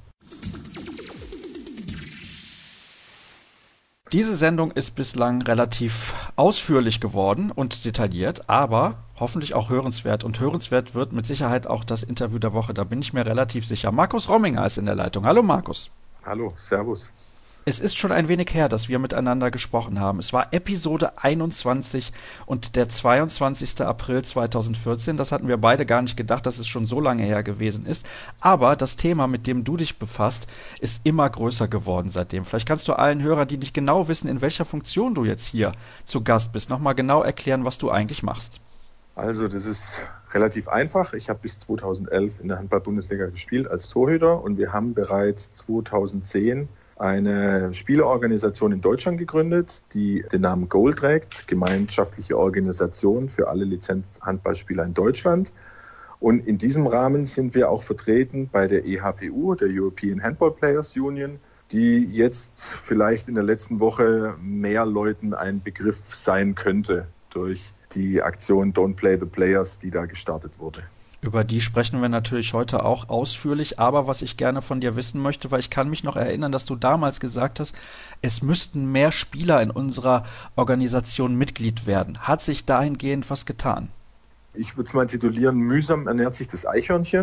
Speaker 1: Diese Sendung ist bislang relativ ausführlich geworden und detailliert, aber hoffentlich auch hörenswert. Und hörenswert wird mit Sicherheit auch das Interview der Woche, da bin ich mir relativ sicher. Markus Romminger ist in der Leitung. Hallo Markus.
Speaker 9: Hallo, servus.
Speaker 1: Es ist schon ein wenig her, dass wir miteinander gesprochen haben. Es war Episode einundzwanzig und der zweiundzwanzigster April zweitausendvierzehn. Das hatten wir beide gar nicht gedacht, dass es schon so lange her gewesen ist. Aber das Thema, mit dem du dich befasst, ist immer größer geworden seitdem. Vielleicht kannst du allen Hörern, die nicht genau wissen, in welcher Funktion du jetzt hier zu Gast bist, nochmal genau erklären, was du eigentlich machst.
Speaker 9: Also das ist relativ einfach. Ich habe bis zweitausendelf in der Handball-Bundesliga gespielt als Torhüter und wir haben bereits zweitausendzehn eine Spielerorganisation in Deutschland gegründet, die den Namen Goal trägt, gemeinschaftliche Organisation für alle Lizenz-Handballspieler in Deutschland. Und in diesem Rahmen sind wir auch vertreten bei der E H P U, der European Handball Players Union, die jetzt vielleicht in der letzten Woche mehr Leuten ein Begriff sein könnte durch die Aktion Don't Play the Players, die da gestartet wurde.
Speaker 1: Über die sprechen wir natürlich heute auch ausführlich, aber was ich gerne von dir wissen möchte, weil ich kann mich noch erinnern, dass du damals gesagt hast, es müssten mehr Spieler in unserer Organisation Mitglied werden. Hat sich dahingehend was getan?
Speaker 9: Ich würde es mal titulieren, mühsam ernährt sich das Eichhörnchen.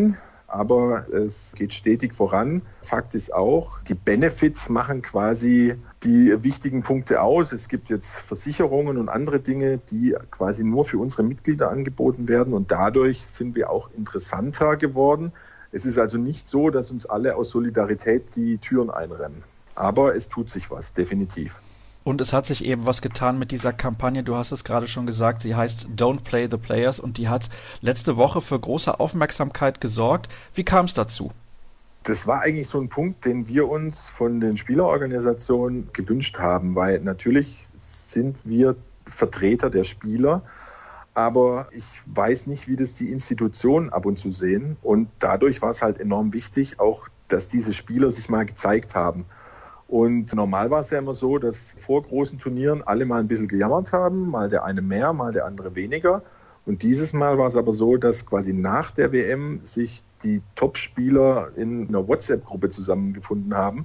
Speaker 9: aber es geht stetig voran. Fakt ist auch, die Benefits machen quasi die wichtigen Punkte aus. Es gibt jetzt Versicherungen und andere Dinge, die quasi nur für unsere Mitglieder angeboten werden und dadurch sind wir auch interessanter geworden. Es ist also nicht so, dass uns alle aus Solidarität die Türen einrennen. Aber es tut sich was, definitiv.
Speaker 1: Und es hat sich eben was getan mit dieser Kampagne, du hast es gerade schon gesagt, sie heißt Don't Play the Players und die hat letzte Woche für große Aufmerksamkeit gesorgt. Wie kam es dazu?
Speaker 9: Das war eigentlich so ein Punkt, den wir uns von den Spielerorganisationen gewünscht haben, weil natürlich sind wir Vertreter der Spieler, aber ich weiß nicht, wie das die Institutionen ab und zu sehen und dadurch war es halt enorm wichtig, auch dass diese Spieler sich mal gezeigt haben. Und normal war es ja immer so, dass vor großen Turnieren alle mal ein bisschen gejammert haben, mal der eine mehr, mal der andere weniger. Und dieses Mal war es aber so, dass quasi nach der W M sich die Top-Spieler in einer WhatsApp-Gruppe zusammengefunden haben,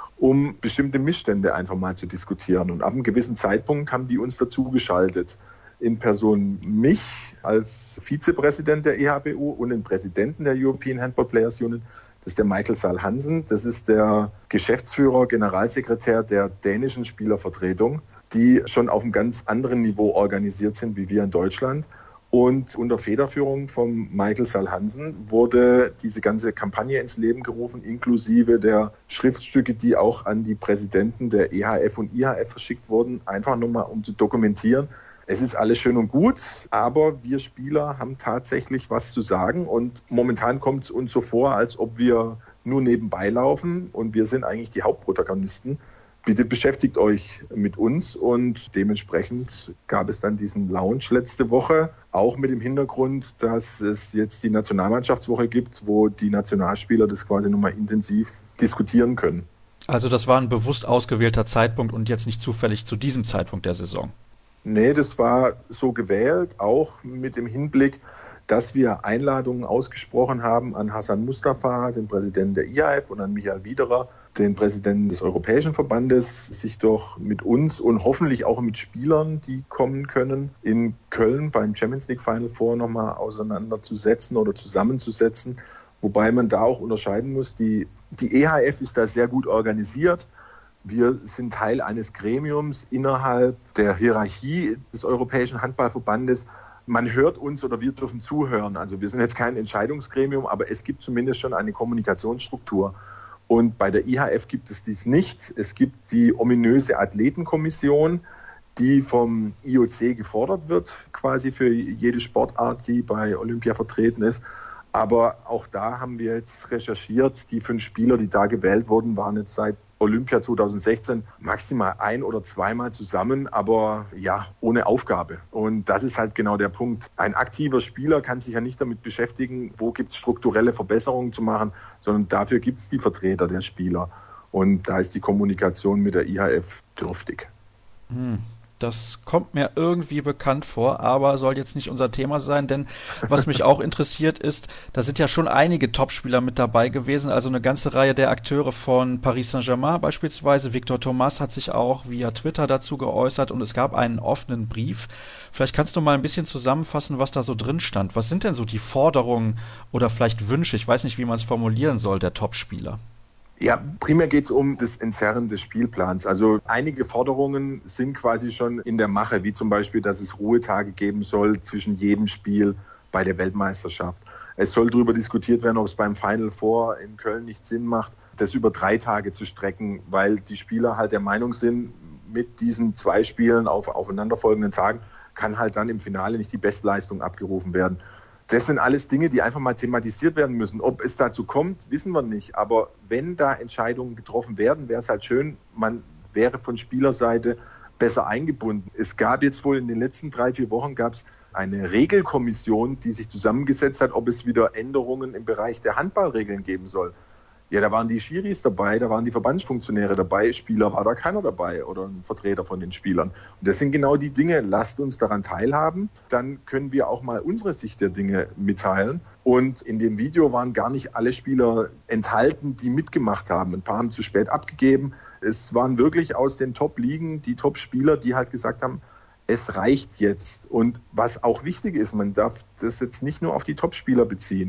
Speaker 9: um bestimmte Missstände einfach mal zu diskutieren. Und ab einem gewissen Zeitpunkt haben die uns dazu geschaltet. In Person mich als Vizepräsident der E H B U und den Präsidenten der European Handball Players Union. Das ist der Michael Sahl-Hansen, das ist der Geschäftsführer, Generalsekretär der dänischen Spielervertretung, die schon auf einem ganz anderen Niveau organisiert sind wie wir in Deutschland. Und unter Federführung von Michael Sahl-Hansen wurde diese ganze Kampagne ins Leben gerufen, inklusive der Schriftstücke, die auch an die Präsidenten der E H F und I H F verschickt wurden, einfach nochmal um zu dokumentieren. Es ist alles schön und gut, aber wir Spieler haben tatsächlich was zu sagen und momentan kommt es uns so vor, als ob wir nur nebenbei laufen und wir sind eigentlich die Hauptprotagonisten. Bitte beschäftigt euch mit uns und dementsprechend gab es dann diesen Lounge letzte Woche, auch mit dem Hintergrund, dass es jetzt die Nationalmannschaftswoche gibt, wo die Nationalspieler das quasi nochmal intensiv diskutieren können.
Speaker 1: Also das war ein bewusst ausgewählter Zeitpunkt und jetzt nicht zufällig zu diesem Zeitpunkt der Saison.
Speaker 9: Nee, das war so gewählt, auch mit dem Hinblick, dass wir Einladungen ausgesprochen haben an Hassan Mustafa, den Präsidenten der I H F, und an Michael Wiederer, den Präsidenten des Europäischen Verbandes, sich doch mit uns und hoffentlich auch mit Spielern, die kommen können, in Köln beim Champions League Final Four nochmal auseinanderzusetzen oder zusammenzusetzen. Wobei man da auch unterscheiden muss, die, die E H F ist da sehr gut organisiert. Wir sind Teil eines Gremiums innerhalb der Hierarchie des Europäischen Handballverbandes. Man hört uns oder wir dürfen zuhören. Also wir sind jetzt kein Entscheidungsgremium, aber es gibt zumindest schon eine Kommunikationsstruktur. Und bei der I H F gibt es dies nicht. Es gibt die ominöse Athletenkommission, die vom I O C gefordert wird, quasi für jede Sportart, die bei Olympia vertreten ist. Aber auch da haben wir jetzt recherchiert, die fünf Spieler, die da gewählt wurden, waren jetzt seit Olympia zweitausendsechzehn maximal ein- oder zweimal zusammen, aber ja, ohne Aufgabe. Und das ist halt genau der Punkt. Ein aktiver Spieler kann sich ja nicht damit beschäftigen, wo gibt es strukturelle Verbesserungen zu machen, sondern dafür gibt es die Vertreter der Spieler. Und da ist die Kommunikation mit der I H F dürftig.
Speaker 1: Hm. Das kommt mir irgendwie bekannt vor, aber soll jetzt nicht unser Thema sein, denn was mich auch interessiert ist, da sind ja schon einige Topspieler mit dabei gewesen, also eine ganze Reihe der Akteure von Paris Saint-Germain beispielsweise. Victor Thomas hat sich auch via Twitter dazu geäußert und es gab einen offenen Brief. Vielleicht kannst du mal ein bisschen zusammenfassen, was da so drin stand. Was sind denn so die Forderungen oder vielleicht Wünsche, ich weiß nicht, wie man es formulieren soll, der Topspieler?
Speaker 9: Ja, primär geht es um das Entzerren des Spielplans. Also einige Forderungen sind quasi schon in der Mache, wie zum Beispiel, dass es Ruhetage geben soll zwischen jedem Spiel bei der Weltmeisterschaft. Es soll darüber diskutiert werden, ob es beim Final Four in Köln nicht Sinn macht, das über drei Tage zu strecken, weil die Spieler halt der Meinung sind, mit diesen zwei Spielen auf aufeinanderfolgenden Tagen kann halt dann im Finale nicht die Bestleistung abgerufen werden. Das sind alles Dinge, die einfach mal thematisiert werden müssen. Ob es dazu kommt, wissen wir nicht. Aber wenn da Entscheidungen getroffen werden, wäre es halt schön, man wäre von Spielerseite besser eingebunden. Es gab jetzt wohl in den letzten drei, vier Wochen gab es eine Regelkommission, die sich zusammengesetzt hat, ob es wieder Änderungen im Bereich der Handballregeln geben soll. Ja, da waren die Schiris dabei, da waren die Verbandsfunktionäre dabei, Spieler war da keiner dabei oder ein Vertreter von den Spielern. Und das sind genau die Dinge, lasst uns daran teilhaben, dann können wir auch mal unsere Sicht der Dinge mitteilen. Und in dem Video waren gar nicht alle Spieler enthalten, die mitgemacht haben. Ein paar haben zu spät abgegeben. Es waren wirklich aus den Top-Ligen die Top-Spieler, die halt gesagt haben, es reicht jetzt. Und was auch wichtig ist, man darf das jetzt nicht nur auf die Top-Spieler beziehen.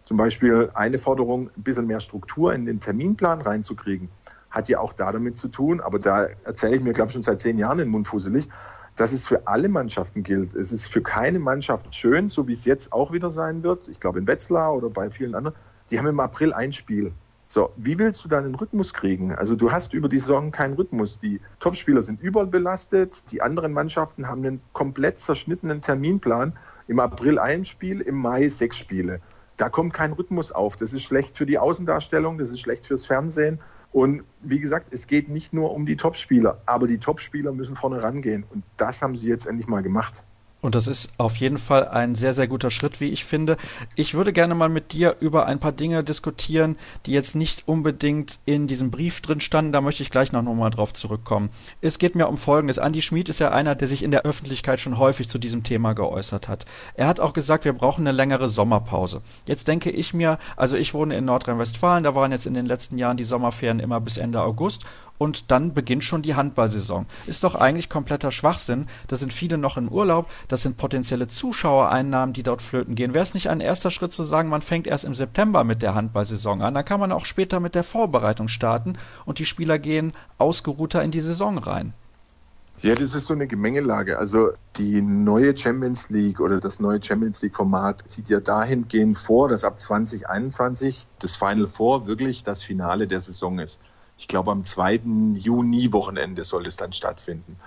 Speaker 9: Zum Beispiel eine Forderung, ein bisschen mehr Struktur in den Terminplan reinzukriegen, hat ja auch da damit zu tun, aber da erzähle ich mir, glaube ich, schon seit zehn Jahren den Mund fusselig, dass es für alle Mannschaften gilt. Es ist für keine Mannschaft schön, so wie es jetzt auch wieder sein wird. Ich glaube in Wetzlar oder bei vielen anderen, die haben im April ein Spiel. So, wie willst du da einen Rhythmus kriegen? Also du hast über die Saison keinen Rhythmus. Die Topspieler sind überbelastet, die anderen Mannschaften haben einen komplett zerschnittenen Terminplan. Im April ein Spiel, im Mai sechs Spiele. Da kommt kein Rhythmus auf. Das ist schlecht für die Außendarstellung, das ist schlecht fürs Fernsehen. Und wie gesagt, es geht nicht nur um die Topspieler, aber die Topspieler müssen vorne rangehen. Und das haben sie jetzt endlich mal gemacht.
Speaker 1: Und das ist auf jeden Fall ein sehr, sehr guter Schritt, wie ich finde. Ich würde gerne mal mit dir über ein paar Dinge diskutieren, die jetzt nicht unbedingt in diesem Brief drin standen. Da möchte ich gleich noch mal drauf zurückkommen. Es geht mir um Folgendes. Andi Schmid ist ja einer, der sich in der Öffentlichkeit schon häufig zu diesem Thema geäußert hat. Er hat auch gesagt, wir brauchen eine längere Sommerpause. Jetzt denke ich mir, also ich wohne in Nordrhein-Westfalen, da waren jetzt in den letzten Jahren die Sommerferien immer bis Ende August. Und dann beginnt schon die Handballsaison. Ist doch eigentlich kompletter Schwachsinn. Da sind viele noch im Urlaub. Das sind potenzielle Zuschauereinnahmen, die dort flöten gehen. Wäre es nicht ein erster Schritt zu sagen, man fängt erst im September mit der Handballsaison an? Dann kann man auch später mit der Vorbereitung starten und die Spieler gehen ausgeruhter in die Saison rein.
Speaker 9: Ja, das ist so eine Gemengelage. Also die neue Champions League oder das neue Champions League-Format sieht ja dahingehend vor, dass ab zwanzig einundzwanzig das Final Four wirklich das Finale der Saison ist. Ich glaube, am zweiten Juni-Wochenende soll es dann stattfinden.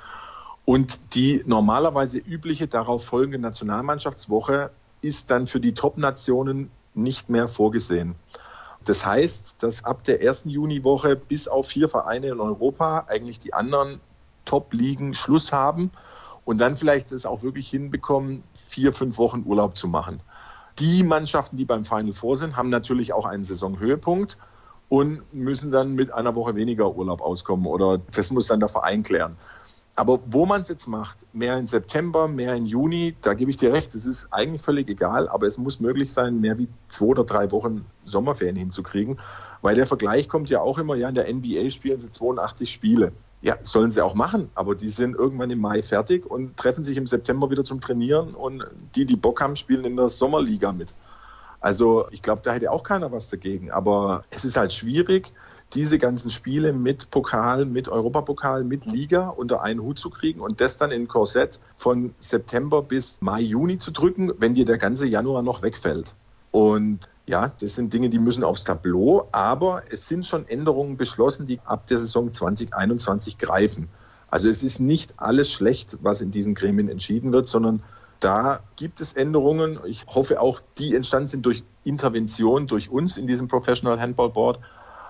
Speaker 9: Und die normalerweise übliche darauf folgende Nationalmannschaftswoche ist dann für die Top-Nationen nicht mehr vorgesehen. Das heißt, dass ab der ersten Juniwoche bis auf vier Vereine in Europa eigentlich die anderen Top-Ligen Schluss haben und dann vielleicht es auch wirklich hinbekommen, vier, fünf Wochen Urlaub zu machen. Die Mannschaften, die beim Final Four sind, haben natürlich auch einen Saisonhöhepunkt und müssen dann mit einer Woche weniger Urlaub auskommen oder das muss dann der Verein klären. Aber wo man es jetzt macht, mehr im September, mehr im Juni, da gebe ich dir recht, es ist eigentlich völlig egal, aber es muss möglich sein, mehr wie zwei oder drei Wochen Sommerferien hinzukriegen, weil der Vergleich kommt ja auch immer, ja in der N B A spielen sie zweiundachtzig Spiele. Ja, sollen sie auch machen, aber die sind irgendwann im Mai fertig und treffen sich im September wieder zum Trainieren und die, die Bock haben, spielen in der Sommerliga mit. Also ich glaube, da hätte auch keiner was dagegen. Aber es ist halt schwierig, diese ganzen Spiele mit Pokal, mit Europapokal, mit Liga unter einen Hut zu kriegen und das dann in ein Korsett von September bis Mai, Juni zu drücken, wenn dir der ganze Januar noch wegfällt. Und ja, das sind Dinge, die müssen aufs Tableau, aber es sind schon Änderungen beschlossen, die ab der Saison zwanzig einundzwanzig greifen. Also es ist nicht alles schlecht, was in diesen Gremien entschieden wird, sondern da gibt es Änderungen. Ich hoffe auch, die entstanden sind durch Intervention durch uns in diesem Professional Handball Board.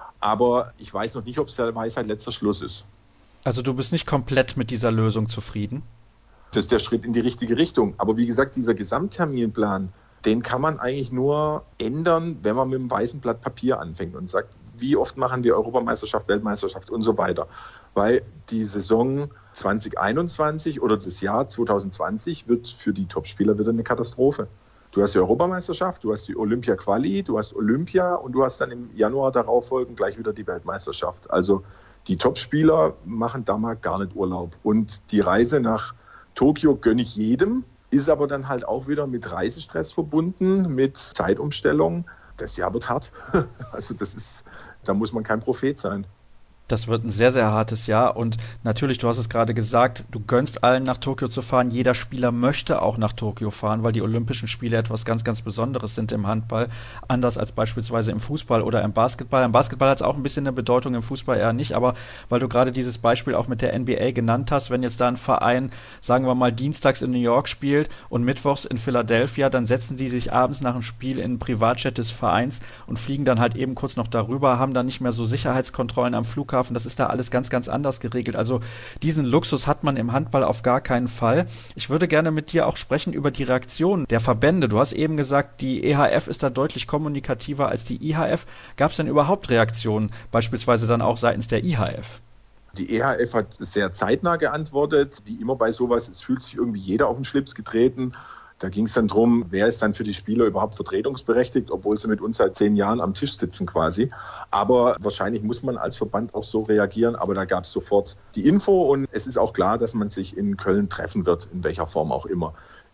Speaker 9: Aber ich weiß noch nicht, ob es der Weisheit letzter Schluss ist.
Speaker 1: Also du bist nicht komplett mit dieser Lösung zufrieden?
Speaker 9: Das ist der Schritt in die richtige Richtung. Aber wie gesagt, dieser Gesamtterminplan, den kann man eigentlich nur ändern, wenn man mit einem weißen Blatt Papier anfängt und sagt, wie oft machen wir Europameisterschaft, Weltmeisterschaft und so weiter. Weil die Saison zwanzig einundzwanzig oder das Jahr zwanzig zwanzig wird für die Topspieler wieder eine Katastrophe. Du hast die Europameisterschaft, du hast die Olympia-Quali, du hast Olympia und du hast dann im Januar darauf folgend gleich wieder die Weltmeisterschaft. Also die Topspieler machen da mal gar nicht Urlaub. Und die Reise nach Tokio gönne ich jedem, ist aber dann halt auch wieder mit Reisestress verbunden, mit Zeitumstellung. Das Jahr wird hart. Also das ist, da muss man kein Prophet sein.
Speaker 1: Das wird ein sehr, sehr hartes Jahr und natürlich, du hast es gerade gesagt, du gönnst allen nach Tokio zu fahren. Jeder Spieler möchte auch nach Tokio fahren, weil die Olympischen Spiele etwas ganz, ganz Besonderes sind im Handball. Anders als beispielsweise im Fußball oder im Basketball. Im Basketball hat es auch ein bisschen eine Bedeutung, im Fußball eher nicht. Aber weil du gerade dieses Beispiel auch mit der N B A genannt hast, wenn jetzt da ein Verein, sagen wir mal, dienstags in New York spielt und mittwochs in Philadelphia, dann setzen die sich abends nach dem Spiel in ein Privatjet des Vereins und fliegen dann halt eben kurz noch darüber, haben dann nicht mehr so Sicherheitskontrollen am Flughafen. Das ist da alles ganz, ganz anders geregelt. Also diesen Luxus hat man im Handball auf gar keinen Fall. Ich würde gerne mit dir auch sprechen über die Reaktion der Verbände. Du hast eben gesagt, die E H F ist da deutlich kommunikativer als die I H F. Gab es denn überhaupt Reaktionen, beispielsweise dann auch seitens der I H F?
Speaker 9: Die E H F hat sehr zeitnah geantwortet. Wie immer bei sowas, es fühlt sich irgendwie jeder auf den Schlips getreten. Da ging es dann darum, wer ist dann für die Spieler überhaupt vertretungsberechtigt, obwohl sie mit uns seit zehn Jahren am Tisch sitzen quasi. Aber wahrscheinlich muss man als Verband auch so reagieren. Aber da gab es sofort die Info und es ist auch klar, dass man sich in Köln treffen wird, in welcher Form auch immer.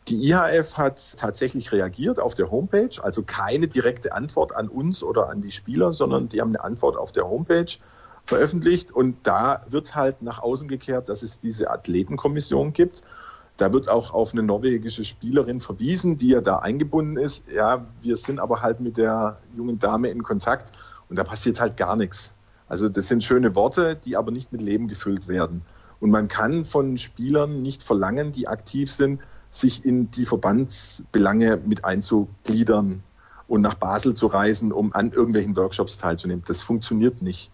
Speaker 9: Die I H F hat tatsächlich reagiert auf der Homepage, also keine direkte Antwort an uns oder an die Spieler, sondern die haben eine Antwort auf der Homepage veröffentlicht und da wird halt nach außen gekehrt, dass es diese Athletenkommission gibt. Da wird auch auf eine norwegische Spielerin verwiesen, die ja da eingebunden ist. Ja, wir sind aber halt mit der jungen Dame in Kontakt und da passiert halt gar nichts. Also das sind schöne Worte, die aber nicht mit Leben gefüllt werden. Und man kann von Spielern nicht verlangen, die aktiv sind, sich in die Verbandsbelange mit einzugliedern und nach Basel zu reisen, um an irgendwelchen Workshops teilzunehmen. Das funktioniert nicht.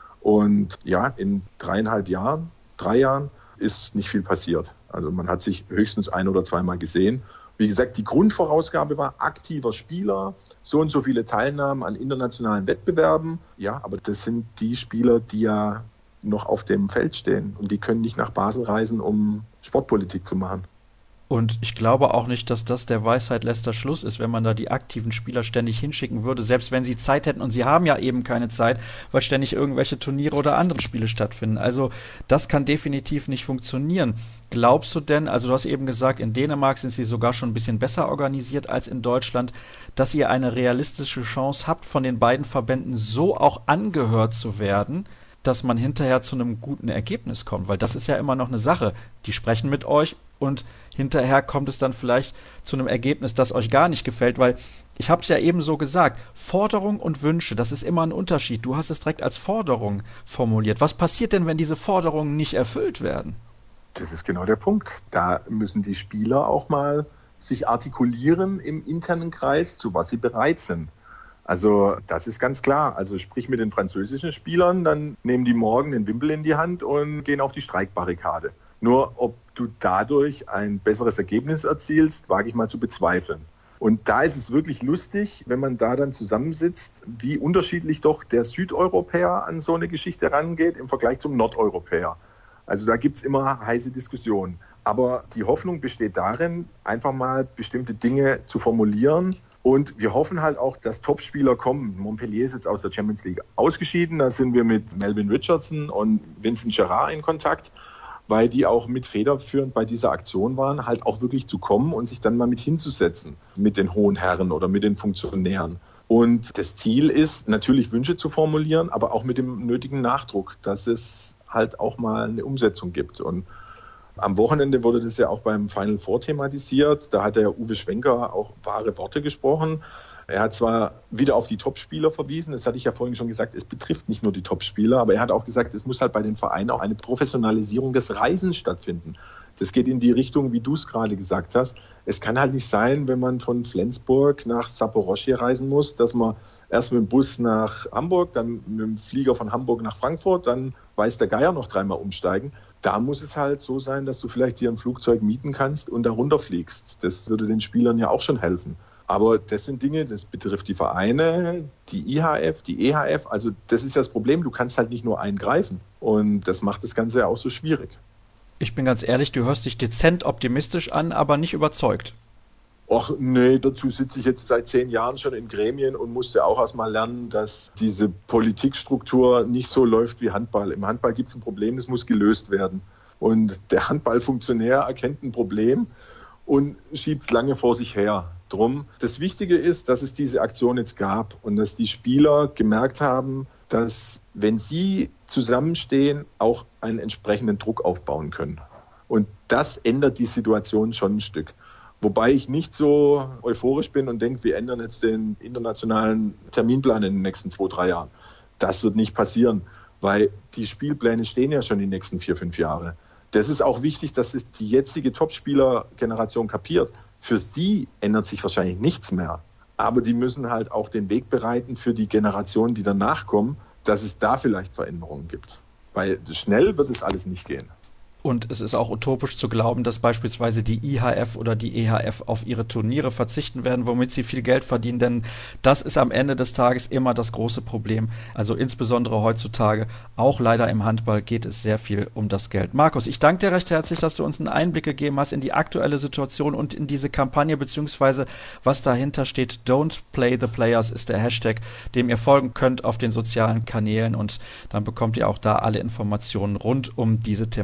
Speaker 9: Und ja, in dreieinhalb Jahren, drei Jahren ist nicht viel passiert. Also man hat sich höchstens ein- oder zweimal gesehen. Wie gesagt, die Grundvorausgabe war aktiver Spieler, so und so viele Teilnahmen an internationalen Wettbewerben. Ja, aber das sind die Spieler, die ja noch auf dem Feld stehen und die können nicht nach Basel reisen, um Sportpolitik zu machen.
Speaker 1: Und ich glaube auch nicht, dass das der Weisheit letzter Schluss ist, wenn man da die aktiven Spieler ständig hinschicken würde, selbst wenn sie Zeit hätten. Und sie haben ja eben keine Zeit, weil ständig irgendwelche Turniere oder andere Spiele stattfinden. Also das kann definitiv nicht funktionieren. Glaubst du denn, also du hast eben gesagt, in Dänemark sind sie sogar schon ein bisschen besser organisiert als in Deutschland, dass ihr eine realistische Chance habt, von den beiden Verbänden so auch angehört zu werden, dass man hinterher zu einem guten Ergebnis kommt, weil das ist ja immer noch eine Sache. Die sprechen mit euch und hinterher kommt es dann vielleicht zu einem Ergebnis, das euch gar nicht gefällt, weil ich habe es ja eben so gesagt, Forderung und Wünsche, das ist immer ein Unterschied. Du hast es direkt als Forderung formuliert. Was passiert denn, wenn diese Forderungen nicht erfüllt werden?
Speaker 9: Das ist genau der Punkt. Da müssen die Spieler auch mal sich artikulieren im internen Kreis, zu was sie bereit sind. Also das ist ganz klar. Also sprich mit den französischen Spielern, dann nehmen die morgen den Wimpel in die Hand und gehen auf die Streikbarrikade. Nur ob du dadurch ein besseres Ergebnis erzielst, wage ich mal zu bezweifeln. Und da ist es wirklich lustig, wenn man da dann zusammensitzt, wie unterschiedlich doch der Südeuropäer an so eine Geschichte rangeht im Vergleich zum Nordeuropäer. Also da gibt's immer heiße Diskussionen. Aber die Hoffnung besteht darin, einfach mal bestimmte Dinge zu formulieren. Und wir hoffen halt auch, dass Topspieler kommen. Montpellier ist jetzt aus der Champions League ausgeschieden. Da sind wir mit Melvin Richardson und Vincent Gerard in Kontakt, weil die auch mit federführend bei dieser Aktion waren, halt auch wirklich zu kommen und sich dann mal mit hinzusetzen mit den hohen Herren oder mit den Funktionären. Und das Ziel ist, natürlich Wünsche zu formulieren, aber auch mit dem nötigen Nachdruck, dass es halt auch mal eine Umsetzung gibt. Und am Wochenende wurde das ja auch beim Final Four thematisiert. Da hat der Uwe Schwenker auch wahre Worte gesprochen. Er hat zwar wieder auf die Topspieler verwiesen, das hatte ich ja vorhin schon gesagt, es betrifft nicht nur die Topspieler, aber er hat auch gesagt, es muss halt bei den Vereinen auch eine Professionalisierung des Reisens stattfinden. Das geht in die Richtung, wie du es gerade gesagt hast. Es kann halt nicht sein, wenn man von Flensburg nach Saporoschje reisen muss, dass man erst mit dem Bus nach Hamburg, dann mit dem Flieger von Hamburg nach Frankfurt, dann weiß der Geier noch dreimal umsteigen. Da muss es halt so sein, dass du vielleicht dir ein Flugzeug mieten kannst und da runterfliegst. Das würde den Spielern ja auch schon helfen. Aber das sind Dinge, das betrifft die Vereine, die I H F, die E H F. Also das ist das Problem, du kannst halt nicht nur eingreifen. Und das macht das Ganze ja auch so schwierig.
Speaker 1: Ich bin ganz ehrlich, du hörst dich dezent optimistisch an, aber nicht überzeugt.
Speaker 9: Ach nee, dazu sitze ich jetzt seit zehn Jahren schon in Gremien und musste auch erst mal lernen, dass diese Politikstruktur nicht so läuft wie Handball. Im Handball gibt es ein Problem, das muss gelöst werden. Und der Handballfunktionär erkennt ein Problem und schiebt es lange vor sich her. Drum. Das Wichtige ist, dass es diese Aktion jetzt gab und dass die Spieler gemerkt haben, dass, wenn sie zusammenstehen, auch einen entsprechenden Druck aufbauen können. Und das ändert die Situation schon ein Stück. Wobei ich nicht so euphorisch bin und denke, wir ändern jetzt den internationalen Terminplan in den nächsten zwei, drei Jahren. Das wird nicht passieren, weil die Spielpläne stehen ja schon die nächsten vier, fünf Jahre. Das ist auch wichtig, dass es die jetzige Topspieler-Generation kapiert. Für sie ändert sich wahrscheinlich nichts mehr. Aber die müssen halt auch den Weg bereiten für die Generationen, die danach kommen, dass es da vielleicht Veränderungen gibt. Weil schnell wird es alles nicht gehen.
Speaker 1: Und es ist auch utopisch zu glauben, dass beispielsweise die I H F oder die E H F auf ihre Turniere verzichten werden, womit sie viel Geld verdienen, denn das ist am Ende des Tages immer das große Problem. Also insbesondere heutzutage, auch leider im Handball, geht es sehr viel um das Geld. Markus, ich danke dir recht herzlich, dass du uns einen Einblick gegeben hast in die aktuelle Situation und in diese Kampagne, beziehungsweise was dahinter steht. Don't Play the Players ist der Hashtag, dem ihr folgen könnt auf den sozialen Kanälen, und dann bekommt ihr auch da alle Informationen rund um diese Thematik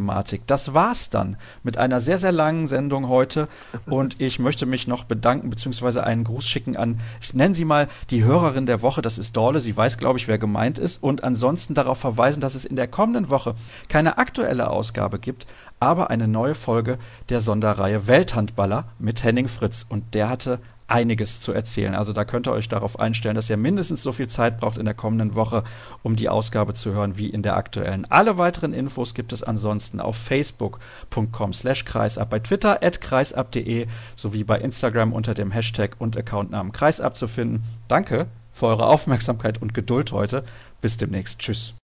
Speaker 1: Das war's dann mit einer sehr, sehr langen Sendung heute und ich möchte mich noch bedanken bzw. einen Gruß schicken an, ich nenne sie mal die Hörerin der Woche, das ist Dorle, sie weiß, glaube ich, wer gemeint ist und ansonsten darauf verweisen, dass es in der kommenden Woche keine aktuelle Ausgabe gibt, aber eine neue Folge der Sonderreihe Welthandballer mit Henning Fritz und der hatte einiges zu erzählen. Also da könnt ihr euch darauf einstellen, dass ihr mindestens so viel Zeit braucht in der kommenden Woche, um die Ausgabe zu hören, wie in der aktuellen. Alle weiteren Infos gibt es ansonsten auf facebook punkt com slash kreisab, bei Twitter at kreisab punkt de sowie bei Instagram unter dem Hashtag und Accountnamen kreisab zu finden. Danke für eure Aufmerksamkeit und Geduld heute. Bis demnächst. Tschüss.